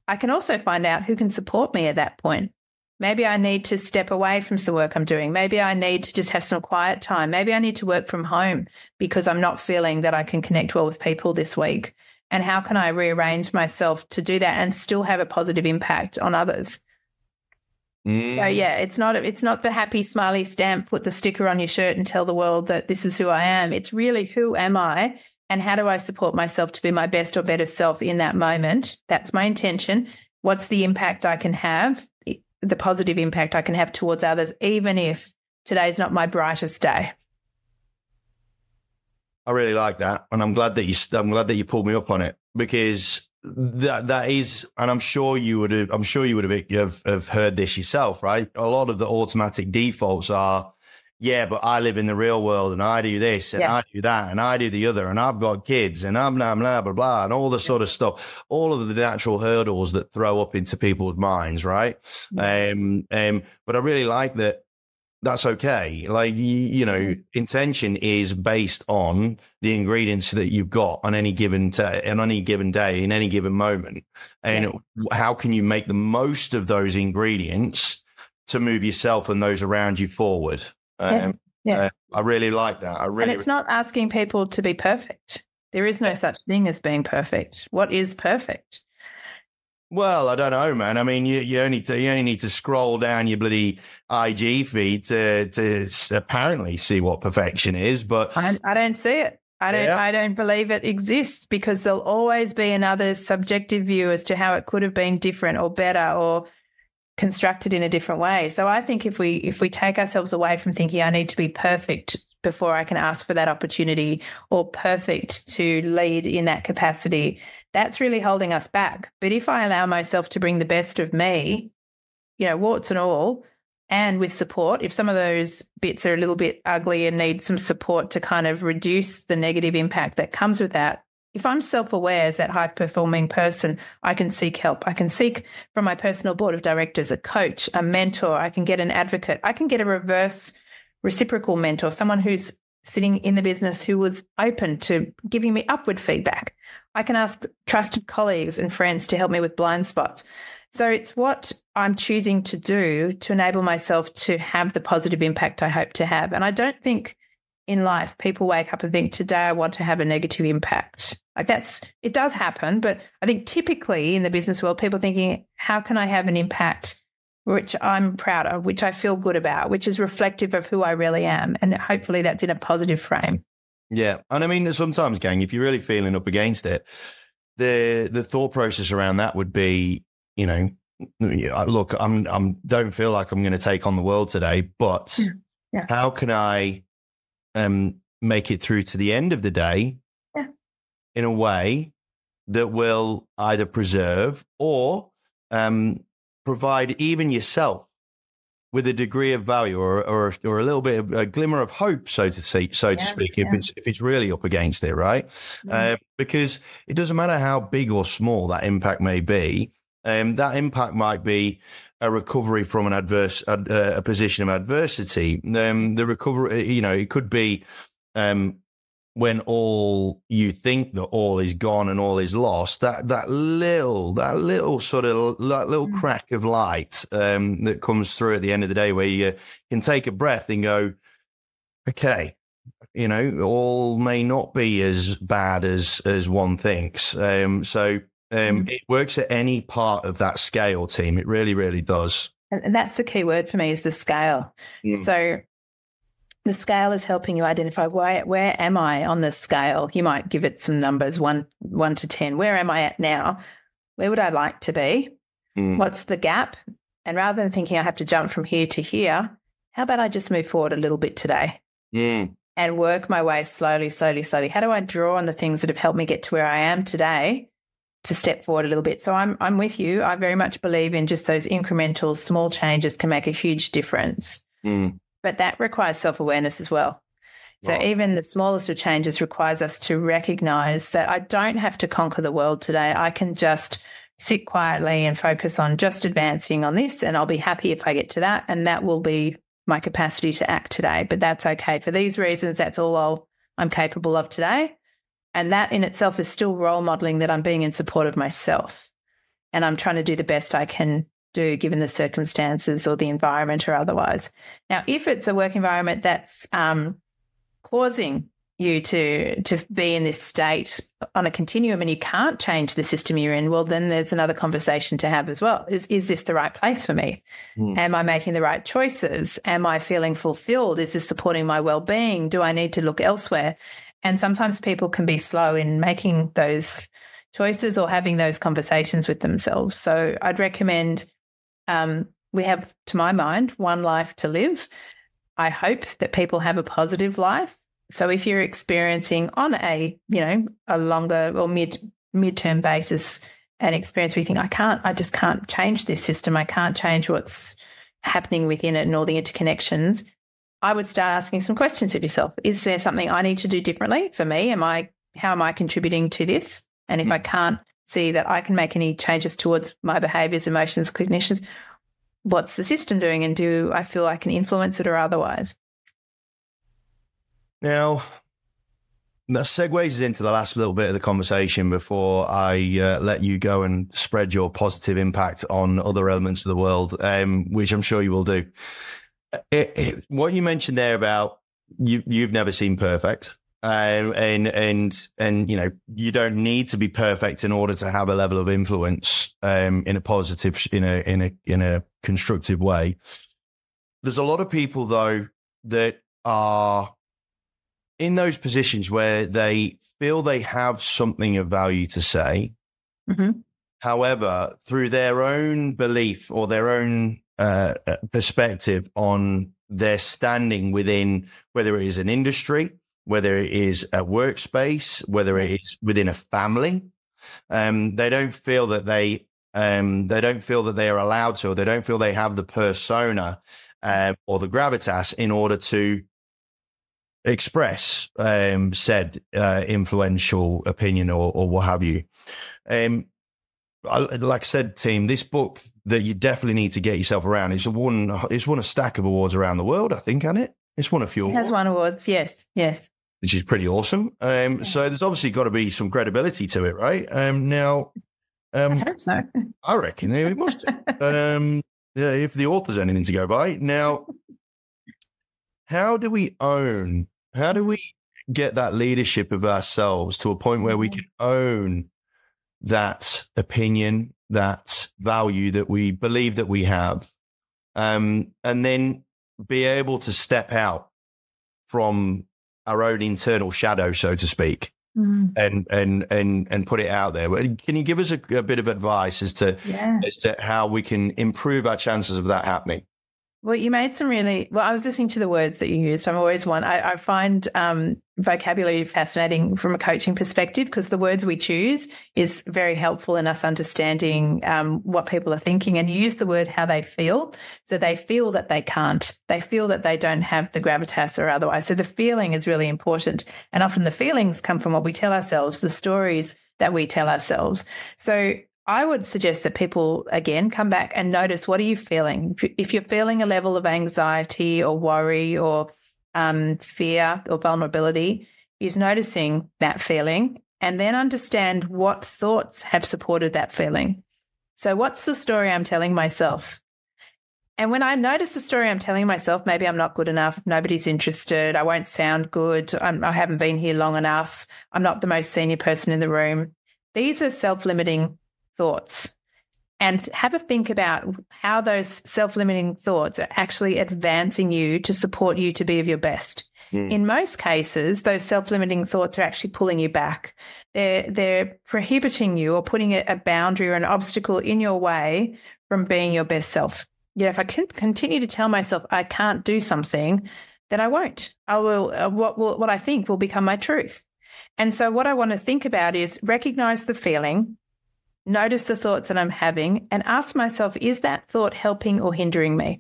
I can also find out who can support me at that point. Maybe I need to step away from some work I'm doing. Maybe I need to just have some quiet time. Maybe I need to work from home because I'm not feeling that I can connect well with people this week. And how can I rearrange myself to do that and still have a positive impact on others? Mm. So, yeah, it's not it's not the happy, smiley stamp, put the sticker on your shirt and tell the world that this is who I am. It's really, who am I and how do I support myself to be my best or better self in that moment? That's my intention. What's the impact I can have, the positive impact I can have towards others, even if today's not my brightest day? I really like that, and I'm glad that you I'm glad that you pulled me up on it, because that that is, and I'm sure you would have I'm sure you would have, have have heard this yourself, right? A lot of the automatic defaults are, yeah, but I live in the real world and I do this and yeah. I do that and I do the other and I've got kids and I'm blah blah blah blah and all the sort of stuff, all of the natural hurdles that throw up into people's minds, right? Yeah. Um, um, but I really like that. That's okay. Like, you, you know, intention is based on the ingredients that you've got on any given t- on any given day, in any given moment. And yeah. how can you make the most of those ingredients to move yourself and those around you forward? Yes. Um, yes. Uh, I really like that. I really. And it's not asking people to be perfect. There is no such thing as being perfect. What is perfect? Well, I don't know, man. I mean, you, you only to, you only need to scroll down your bloody I G feed to to apparently see what perfection is. But I, I don't see it. I don't. Yeah. I don't believe it exists, because there'll always be another subjective view as to how it could have been different or better or constructed in a different way. So I think if we if we take ourselves away from thinking I need to be perfect before I can ask for that opportunity, or perfect to lead in that capacity, that's really holding us back. But if I allow myself to bring the best of me, you know, warts and all, and with support, if some of those bits are a little bit ugly and need some support to kind of reduce the negative impact that comes with that, if I'm self-aware as that high-performing person, I can seek help. I can seek from my personal board of directors, a coach, a mentor. I can get an advocate. I can get a reverse reciprocal mentor, someone who's sitting in the business who was open to giving me upward feedback. I can ask trusted colleagues and friends to help me with blind spots. So it's what I'm choosing to do to enable myself to have the positive impact I hope to have. And I don't think in life people wake up and think, today I want to have a negative impact. Like, that's, it does happen, but I think typically in the business world, people are thinking, how can I have an impact which I'm proud of, which I feel good about, which is reflective of who I really am? And hopefully that's in a positive frame. Yeah. And I mean, sometimes, gang, if you're really feeling up against it, the the thought process around that would be, you know, look, I'm I'm don't feel like I'm going to take on the world today, but yeah. how can I um make it through to the end of the day yeah. in a way that will either preserve or um provide even yourself with a degree of value, or or, or a little bit of a glimmer of hope, so to say, so yeah, to speak, if yeah. it's if it's really up against it, right? Mm. Uh, because it doesn't matter how big or small that impact may be. Um, that impact might be a recovery from an adverse uh, a position of adversity. Um, the recovery, you know, it could be um, when all you think that all is gone and all is lost. That that little that little sort of that little mm. crack of light um, that comes through at the end of the day, where you can take a breath and go, okay, you know, all may not be as bad as as one thinks. Um, so. Um, mm. It works at any part of that scale, team. It really, really does. And that's the key word for me, is the scale. Mm. So the scale is helping you identify where, where am I on the scale? You might give it some numbers, one, one to ten. Where am I at now? Where would I like to be? Mm. What's the gap? And rather than thinking I have to jump from here to here, how about I just move forward a little bit today mm. and work my way slowly, slowly, slowly? How do I draw on the things that have helped me get to where I am today to step forward a little bit? So I'm I'm with you. I very much believe in just those incremental small changes can make a huge difference. Mm. But that requires self-awareness as well. So wow. even the smallest of changes requires us to recognize that I don't have to conquer the world today. I can just sit quietly and focus on just advancing on this, and I'll be happy if I get to that, and that will be my capacity to act today. But that's okay. For these reasons, that's all I'll, I'm capable of today. And that in itself is still role modeling that I'm being in support of myself. and I'm trying to do the best I can do given the circumstances or the environment or otherwise. Now, if it's a work environment that's um, causing you to to be in this state on a continuum and you can't change the system you're in, well, then there's another conversation to have as well. Is, is this the right place for me? Mm. Am I making the right choices? Am I feeling fulfilled? Is this supporting my well-being? Do I need to look elsewhere? And sometimes people can be slow in making those choices or having those conversations with themselves. So I'd recommend um, we have, to my mind, one life to live. I hope that people have a positive life. So if you're experiencing on a, you know, a longer or mid mid-term basis an experience where you think, I can't, I just can't change this system. I can't change what's happening within it and all the interconnections. I would start asking some questions of yourself. Is there something I need to do differently for me? Am I, how am I contributing to this? And if mm-hmm. I can't see that I can make any changes towards my behaviours, emotions, cognitions, what's the system doing? And do I feel I can influence it or otherwise? Now, that segues into the last little bit of the conversation before I uh, let you go and spread your positive impact on other elements of the world, um, which I'm sure you will do. It, it, what you mentioned there about you, you've never seen perfect, um, and and and you know you don't need to be perfect in order to have a level of influence um, in a positive, in a in a in a constructive way. There's a lot of people though that are in those positions where they feel they have something of value to say. Mm-hmm. However, through their own belief or their own uh, perspective on their standing within, whether it is an industry, whether it is a workspace, whether it is within a family, um, they don't feel that they um, they don't feel that they are allowed to, or they don't feel they have the persona uh, or the gravitas in order to express um, said uh, influential opinion or, or what have you. Um, I, like I said, team, this book that you definitely need to get yourself around. It's won. It's won a stack of awards around the world, I think, hasn't it? It's won a few. It has won awards. Yes, yes. Which is pretty awesome. Um, so there's obviously got to be some credibility to it, right? Um, now, um, I hope so. I reckon it must. um, yeah, if the author's anything to go by. Now, how do we own? How do we get that leadership of ourselves to a point where we can own that opinion, that value that we believe that we have, um, and then be able to step out from our own internal shadow, so to speak, mm. and and and and put it out there? Can you give us a, a bit of advice as to yeah. as to how we can improve our chances of that happening? Well, you made some really, well, I was listening to the words that you used. I'm always one. I, I find um, vocabulary fascinating from a coaching perspective because the words we choose is very helpful in us understanding um, what people are thinking. And you use the word how they feel. So they feel that they can't. They feel that they don't have the gravitas or otherwise. So the feeling is really important. And often the feelings come from what we tell ourselves, the stories that we tell ourselves. So I would suggest that people, again, come back and notice, what are you feeling? If you're feeling a level of anxiety or worry or um, fear or vulnerability, is noticing that feeling and then understand what thoughts have supported that feeling. So what's the story I'm telling myself? And when I notice the story I'm telling myself, maybe I'm not good enough, nobody's interested, I won't sound good, I'm, I haven't been here long enough, I'm not the most senior person in the room. These are self-limiting thoughts, and have a think about how those self-limiting thoughts are actually advancing you to support you to be of your best. Mm. In most cases, those self-limiting thoughts are actually pulling you back. They're, they're prohibiting you or putting a, a boundary or an obstacle in your way from being your best self. Yeah, if I can continue to tell myself I can't do something, then I won't. I will. Uh, what will what I think will become my truth. And so what I want to think about is recognize the feeling, notice the thoughts that I'm having, and ask myself, is that thought helping or hindering me?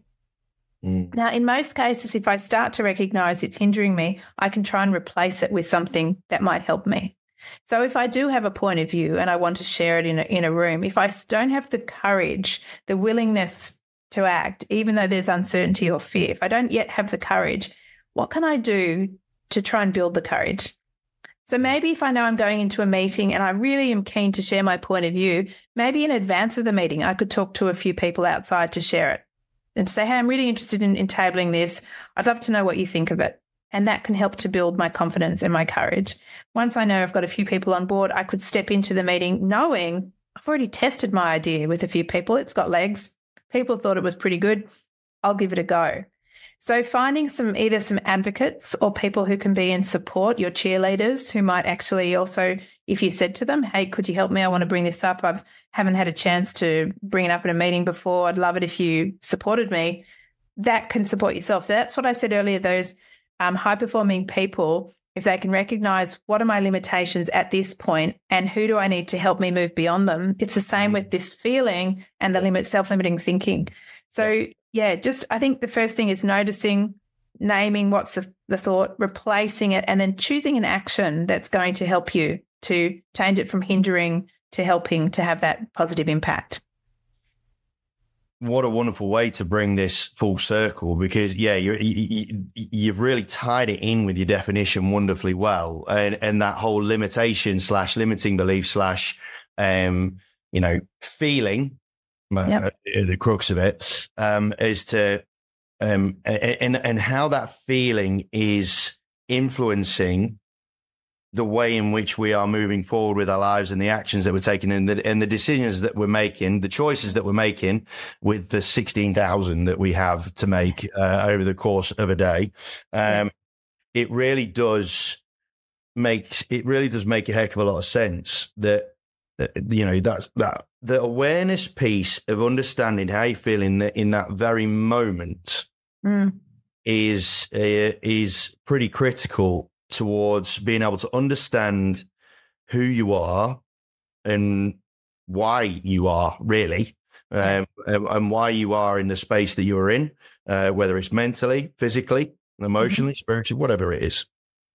Mm. Now, in most cases, if I start to recognize it's hindering me, I can try and replace it with something that might help me. So if I do have a point of view and I want to share it in a, in a room, if I don't have the courage, the willingness to act, even though there's uncertainty or fear, if I don't yet have the courage, what can I do to try and build the courage? So maybe if I know I'm going into a meeting and I really am keen to share my point of view, maybe in advance of the meeting, I could talk to a few people outside to share it and say, hey, I'm really interested in, in tabling this. I'd love to know what you think of it. And that can help to build my confidence and my courage. Once I know I've got a few people on board, I could step into the meeting knowing I've already tested my idea with a few people. It's got legs. People thought it was pretty good. I'll give it a go. So finding some either some advocates or people who can be in support, your cheerleaders who might actually also, if you said to them, hey, could you help me? I want to bring this up. I haven't had a chance to bring it up in a meeting before. I'd love it if you supported me. That can support yourself. That's what I said earlier, those um, high-performing people, if they can recognize what are my limitations at this point and who do I need to help me move beyond them. It's the same with this feeling and the limit self-limiting thinking. So yeah, just I think the first thing is noticing, naming what's the, the thought, replacing it, and then choosing an action that's going to help you to change it from hindering to helping to have that positive impact. What a wonderful way to bring this full circle, because yeah, you're, you, you've really tied it in with your definition wonderfully well, and and that whole limitation slash limiting belief slash, um, you know, feeling, yep. uh, the crux of it, um, is to, um, and and how that feeling is influencing the way in which we are moving forward with our lives and the actions that we're taking and the, and the decisions that we're making, the choices that we're making with the sixteen thousand that we have to make uh, over the course of a day. Um, it really does make, it really does make a heck of a lot of sense that, that you know, that's that the awareness piece of understanding how you feel in, the, in that very moment mm. is, uh, is pretty critical towards being able to understand who you are and why you are really, um, and why you are in the space that you're in, uh, whether it's mentally, physically, emotionally, mm-hmm. spiritually, whatever it is.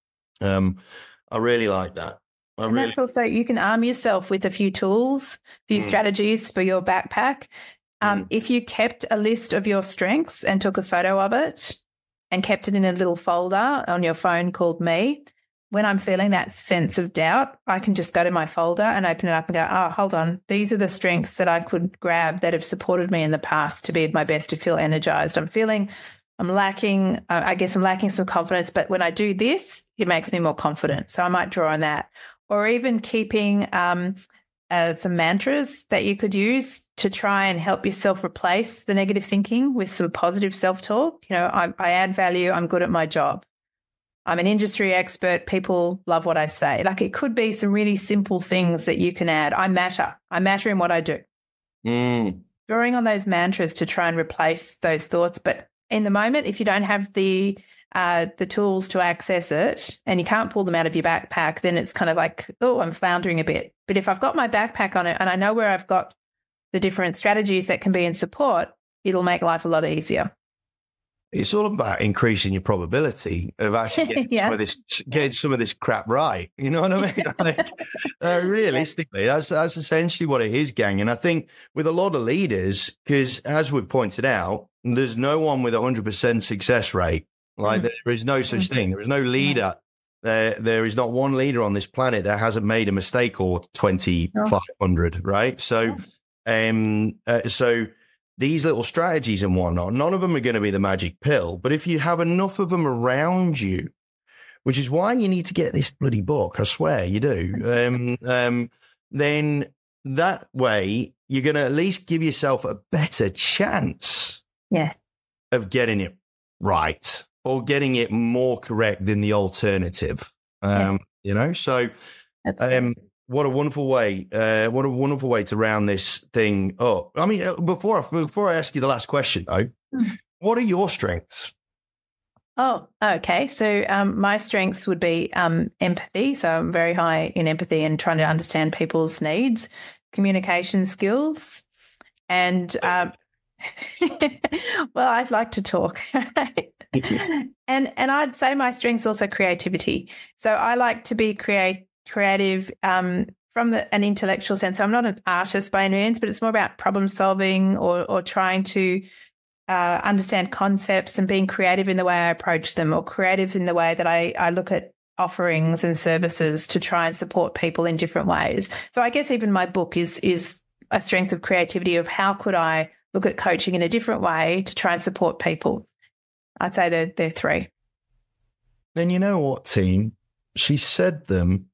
Um, I really like that. I and really- that's also, you can arm yourself with a few tools, a few mm. strategies for your backpack. Um, mm. If you kept a list of your strengths and took a photo of it, and kept it in a little folder on your phone called Me, when I'm feeling that sense of doubt, I can just go to my folder and open it up and go, oh, hold on, these are the strengths that I could grab that have supported me in the past to be at my best, to feel energized. I'm feeling, I'm lacking, uh, I guess I'm lacking some confidence, but when I do this, it makes me more confident. So I might draw on that. Or even keeping um, uh, some mantras that you could use to try and help yourself replace the negative thinking with some positive self-talk. You know, I, I add value. I'm good at my job. I'm an industry expert. People love what I say. Like, it could be some really simple things that you can add. I matter. I matter in what I do. Mm. Drawing on those mantras to try and replace those thoughts. But in the moment, if you don't have the uh, the tools to access it and you can't pull them out of your backpack, then it's kind of like, oh, I'm floundering a bit. But if I've got my backpack on it and I know where I've got the different strategies that can be in support, it'll make life a lot easier. It's all about increasing your probability of actually getting, yeah. some, of this, getting some of this crap right. You know what I mean? Like, uh, realistically, that's that's essentially what it is, gang. And I think with a lot of leaders, because as we've pointed out, there's no one with a one hundred percent success rate. Like, mm. there is no such thing. There is no leader. There, there is not one leader on this planet that hasn't made a mistake or twenty-five hundred, right? So, um, uh, so these little strategies and whatnot, none of them are going to be the magic pill. But if you have enough of them around you, which is why you need to get this bloody book, I swear you do, um, um, then that way you're going to at least give yourself a better chance yes. of getting it right, or getting it more correct than the alternative. Um, yeah. You know, so um, what a wonderful way! Uh, what a wonderful way to round this thing up. I mean, before I, before I ask you the last question, though, mm. what are your strengths? Oh, okay. So um, my strengths would be um, empathy. So I'm very high in empathy and trying to understand people's needs, communication skills, and um, well, I'd like to talk. and and I'd say my strength's also creativity. So I like to be create creative um, from the, an intellectual sense. So I'm not an artist by any means, but it's more about problem solving or or trying to uh, understand concepts and being creative in the way I approach them, or creative in the way that I, I look at offerings and services to try and support people in different ways. So I guess even my book is is a strength of creativity of how could I look at coaching in a different way to try and support people. I'd say they're, they're three. Then you know what, team? She said them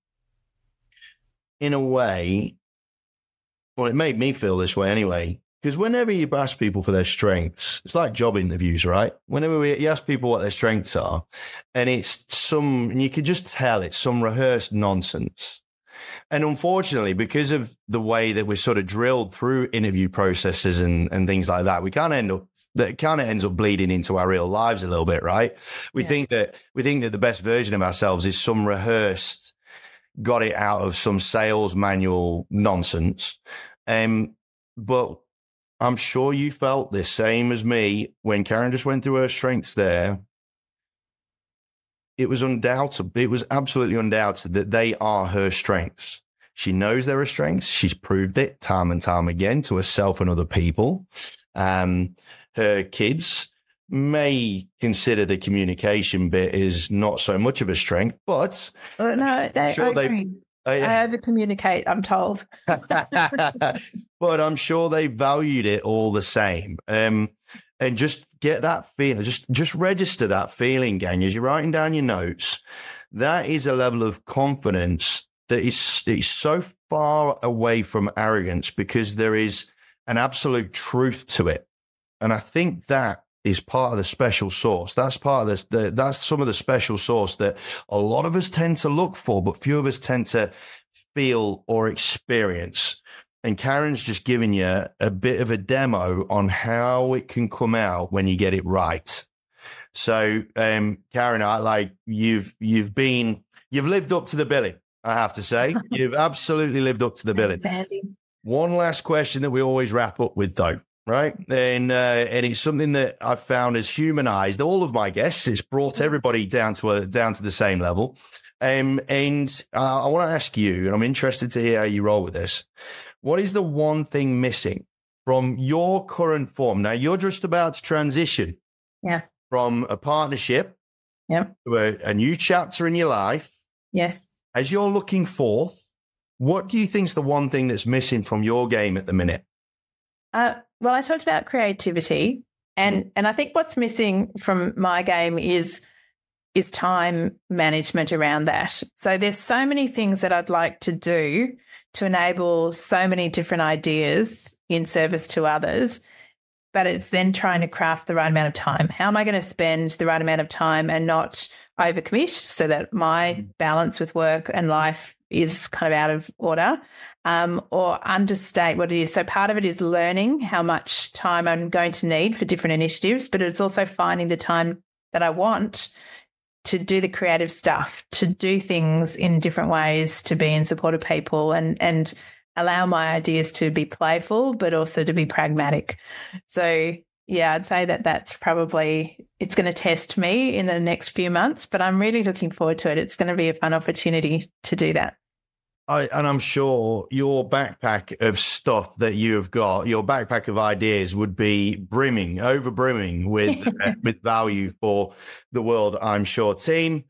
in a way, well, it made me feel this way anyway, because whenever you ask people for their strengths, it's like job interviews, right? Whenever we, you ask people what their strengths are, and it's some, and you can just tell it's some rehearsed nonsense. And unfortunately, because of the way that we're sort of drilled through interview processes and, and things like that, we can't end up, that kind of ends up bleeding into our real lives a little bit, right? We yeah. think that we think that the best version of ourselves is some rehearsed, got it out of some sales manual nonsense. Um, but I'm sure you felt the same as me when Karen just went through her strengths there. It was undoubted, it was absolutely undoubted that they are her strengths. She knows there are strengths. She's proved it time and time again to herself and other people. Um, her kids may consider the communication bit is not so much of a strength, but uh, no, they, sure I agree. They, I over communicate, I'm told. But I'm sure they valued it all the same. Um, and just get that feeling, just, just register that feeling, gang, as you're writing down your notes. That is a level of confidence that is, is so far away from arrogance because there is an absolute truth to it. And I think that is part of the special sauce. That's part of this. The, that's some of the special sauce that a lot of us tend to look for, but few of us tend to feel or experience. And Karen's just giving you a bit of a demo on how it can come out when you get it right. So, um, Karen, I like you've you've been you've lived up to the billing. I have to say, you've absolutely lived up to the billing. One last question that we always wrap up with, though. Right. And, uh, and it's something that I've found has humanized all of my guests. It's brought everybody down to a, down to the same level. Um, and uh, I want to ask you, and I'm interested to hear how you roll with this. What is the one thing missing from your current form? Now you're just about to transition yeah. from a partnership yeah. to a, a new chapter in your life. Yes. As you're looking forth, what do you think is the one thing that's missing from your game at the minute? Uh, well, I talked about creativity, and and I think what's missing from my game is is time management around that. So there's so many things that I'd like to do to enable so many different ideas in service to others, but it's then trying to craft the right amount of time. How am I going to spend the right amount of time and not overcommit so that my balance with work and life is kind of out of order? Um, or understate what it is. So part of it is learning how much time I'm going to need for different initiatives, but it's also finding the time that I want to do the creative stuff, to do things in different ways, to be in support of people and, and allow my ideas to be playful, but also to be pragmatic. So, yeah, I'd say that that's probably, it's going to test me in the next few months, but I'm really looking forward to it. It's going to be a fun opportunity to do that. I, and I'm sure your backpack of stuff that you have got, your backpack of ideas would be brimming, over brimming with, uh, with value for the world, I'm sure. Team,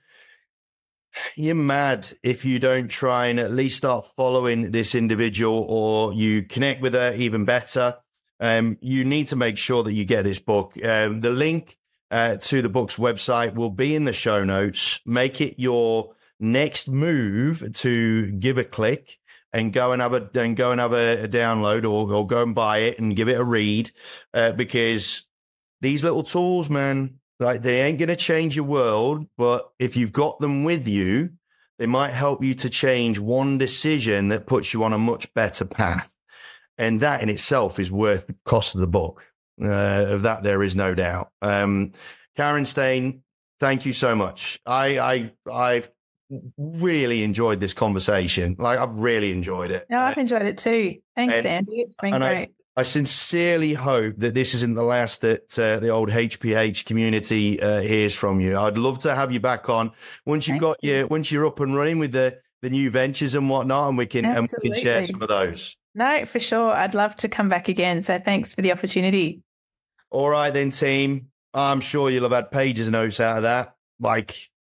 you're mad if you don't try and at least start following this individual or you connect with her even better. Um, you need to make sure that you get this book. Um, the link uh, to the book's website will be in the show notes. Make it your next move to give a click and go and have a and go and have a, a download or, or go and buy it and give it a read, uh, because these little tools, man, like they ain't going to change your world, but if you've got them with you, they might help you to change one decision that puts you on a much better path. And that in itself is worth the cost of the book. Uh, of that, there is no doubt. Um, Karen Stain, thank you so much. I, I, I've really enjoyed this conversation. Like, I've really enjoyed it. No, I've enjoyed it too. Thanks, and, Andy. It's been and great. I, I sincerely hope that this isn't the last that uh, the old H P H community uh, hears from you. I'd love to have you back on once you've Thank got you. your once you're up and running with the the new ventures and whatnot, and we can Absolutely. and we can share some of those. No, for sure. I'd love to come back again. So thanks for the opportunity. All right then, team. I'm sure you'll have had pages of notes out of that. Like,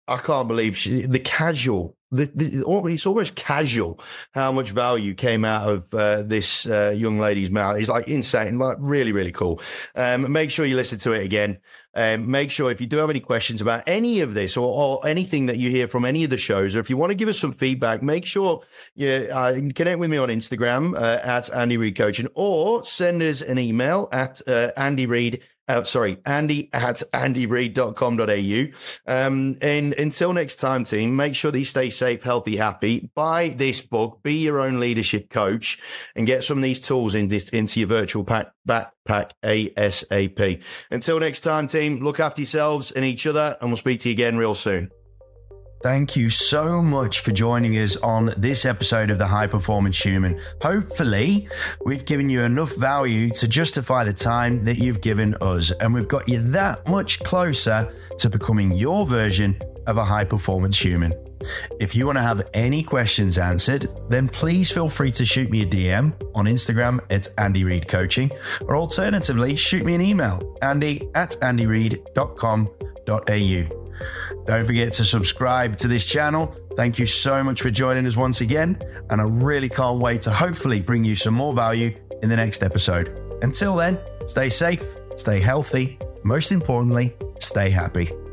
I can't believe she, the casual, the, the, it's almost casual how much value came out of uh, this uh, young lady's mouth. It's like insane, like really, really cool. Um, make sure you listen to it again. Um, make sure if you do have any questions about any of this or, or anything that you hear from any of the shows, or if you want to give us some feedback, make sure you uh, connect with me on Instagram uh, at Andy Reid Coaching, or send us an email at uh, Andy Reid. Uh, sorry, Andy at andy reid dot com dot a u. Um, and until next time, team, make sure that you stay safe, healthy, happy. Buy this book, Be Your Own Leadership Coach, and get some of these tools in this, into your virtual pack, backpack ASAP. Until next time, team, look after yourselves and each other, and we'll speak to you again real soon. Thank you so much for joining us on this episode of The High Performance Human. Hopefully, we've given you enough value to justify the time that you've given us, and we've got you that much closer to becoming your version of a high performance human. If you want to have any questions answered, then please feel free to shoot me a D M on Instagram at Andy Reid Coaching, or alternatively, shoot me an email, andy at andy reid dot com dot a u. Don't forget to subscribe to this channel. Thank you so much for joining us once again, and I really can't wait to hopefully bring you some more value in the next episode. Until then, stay safe, stay healthy, most importantly, stay happy.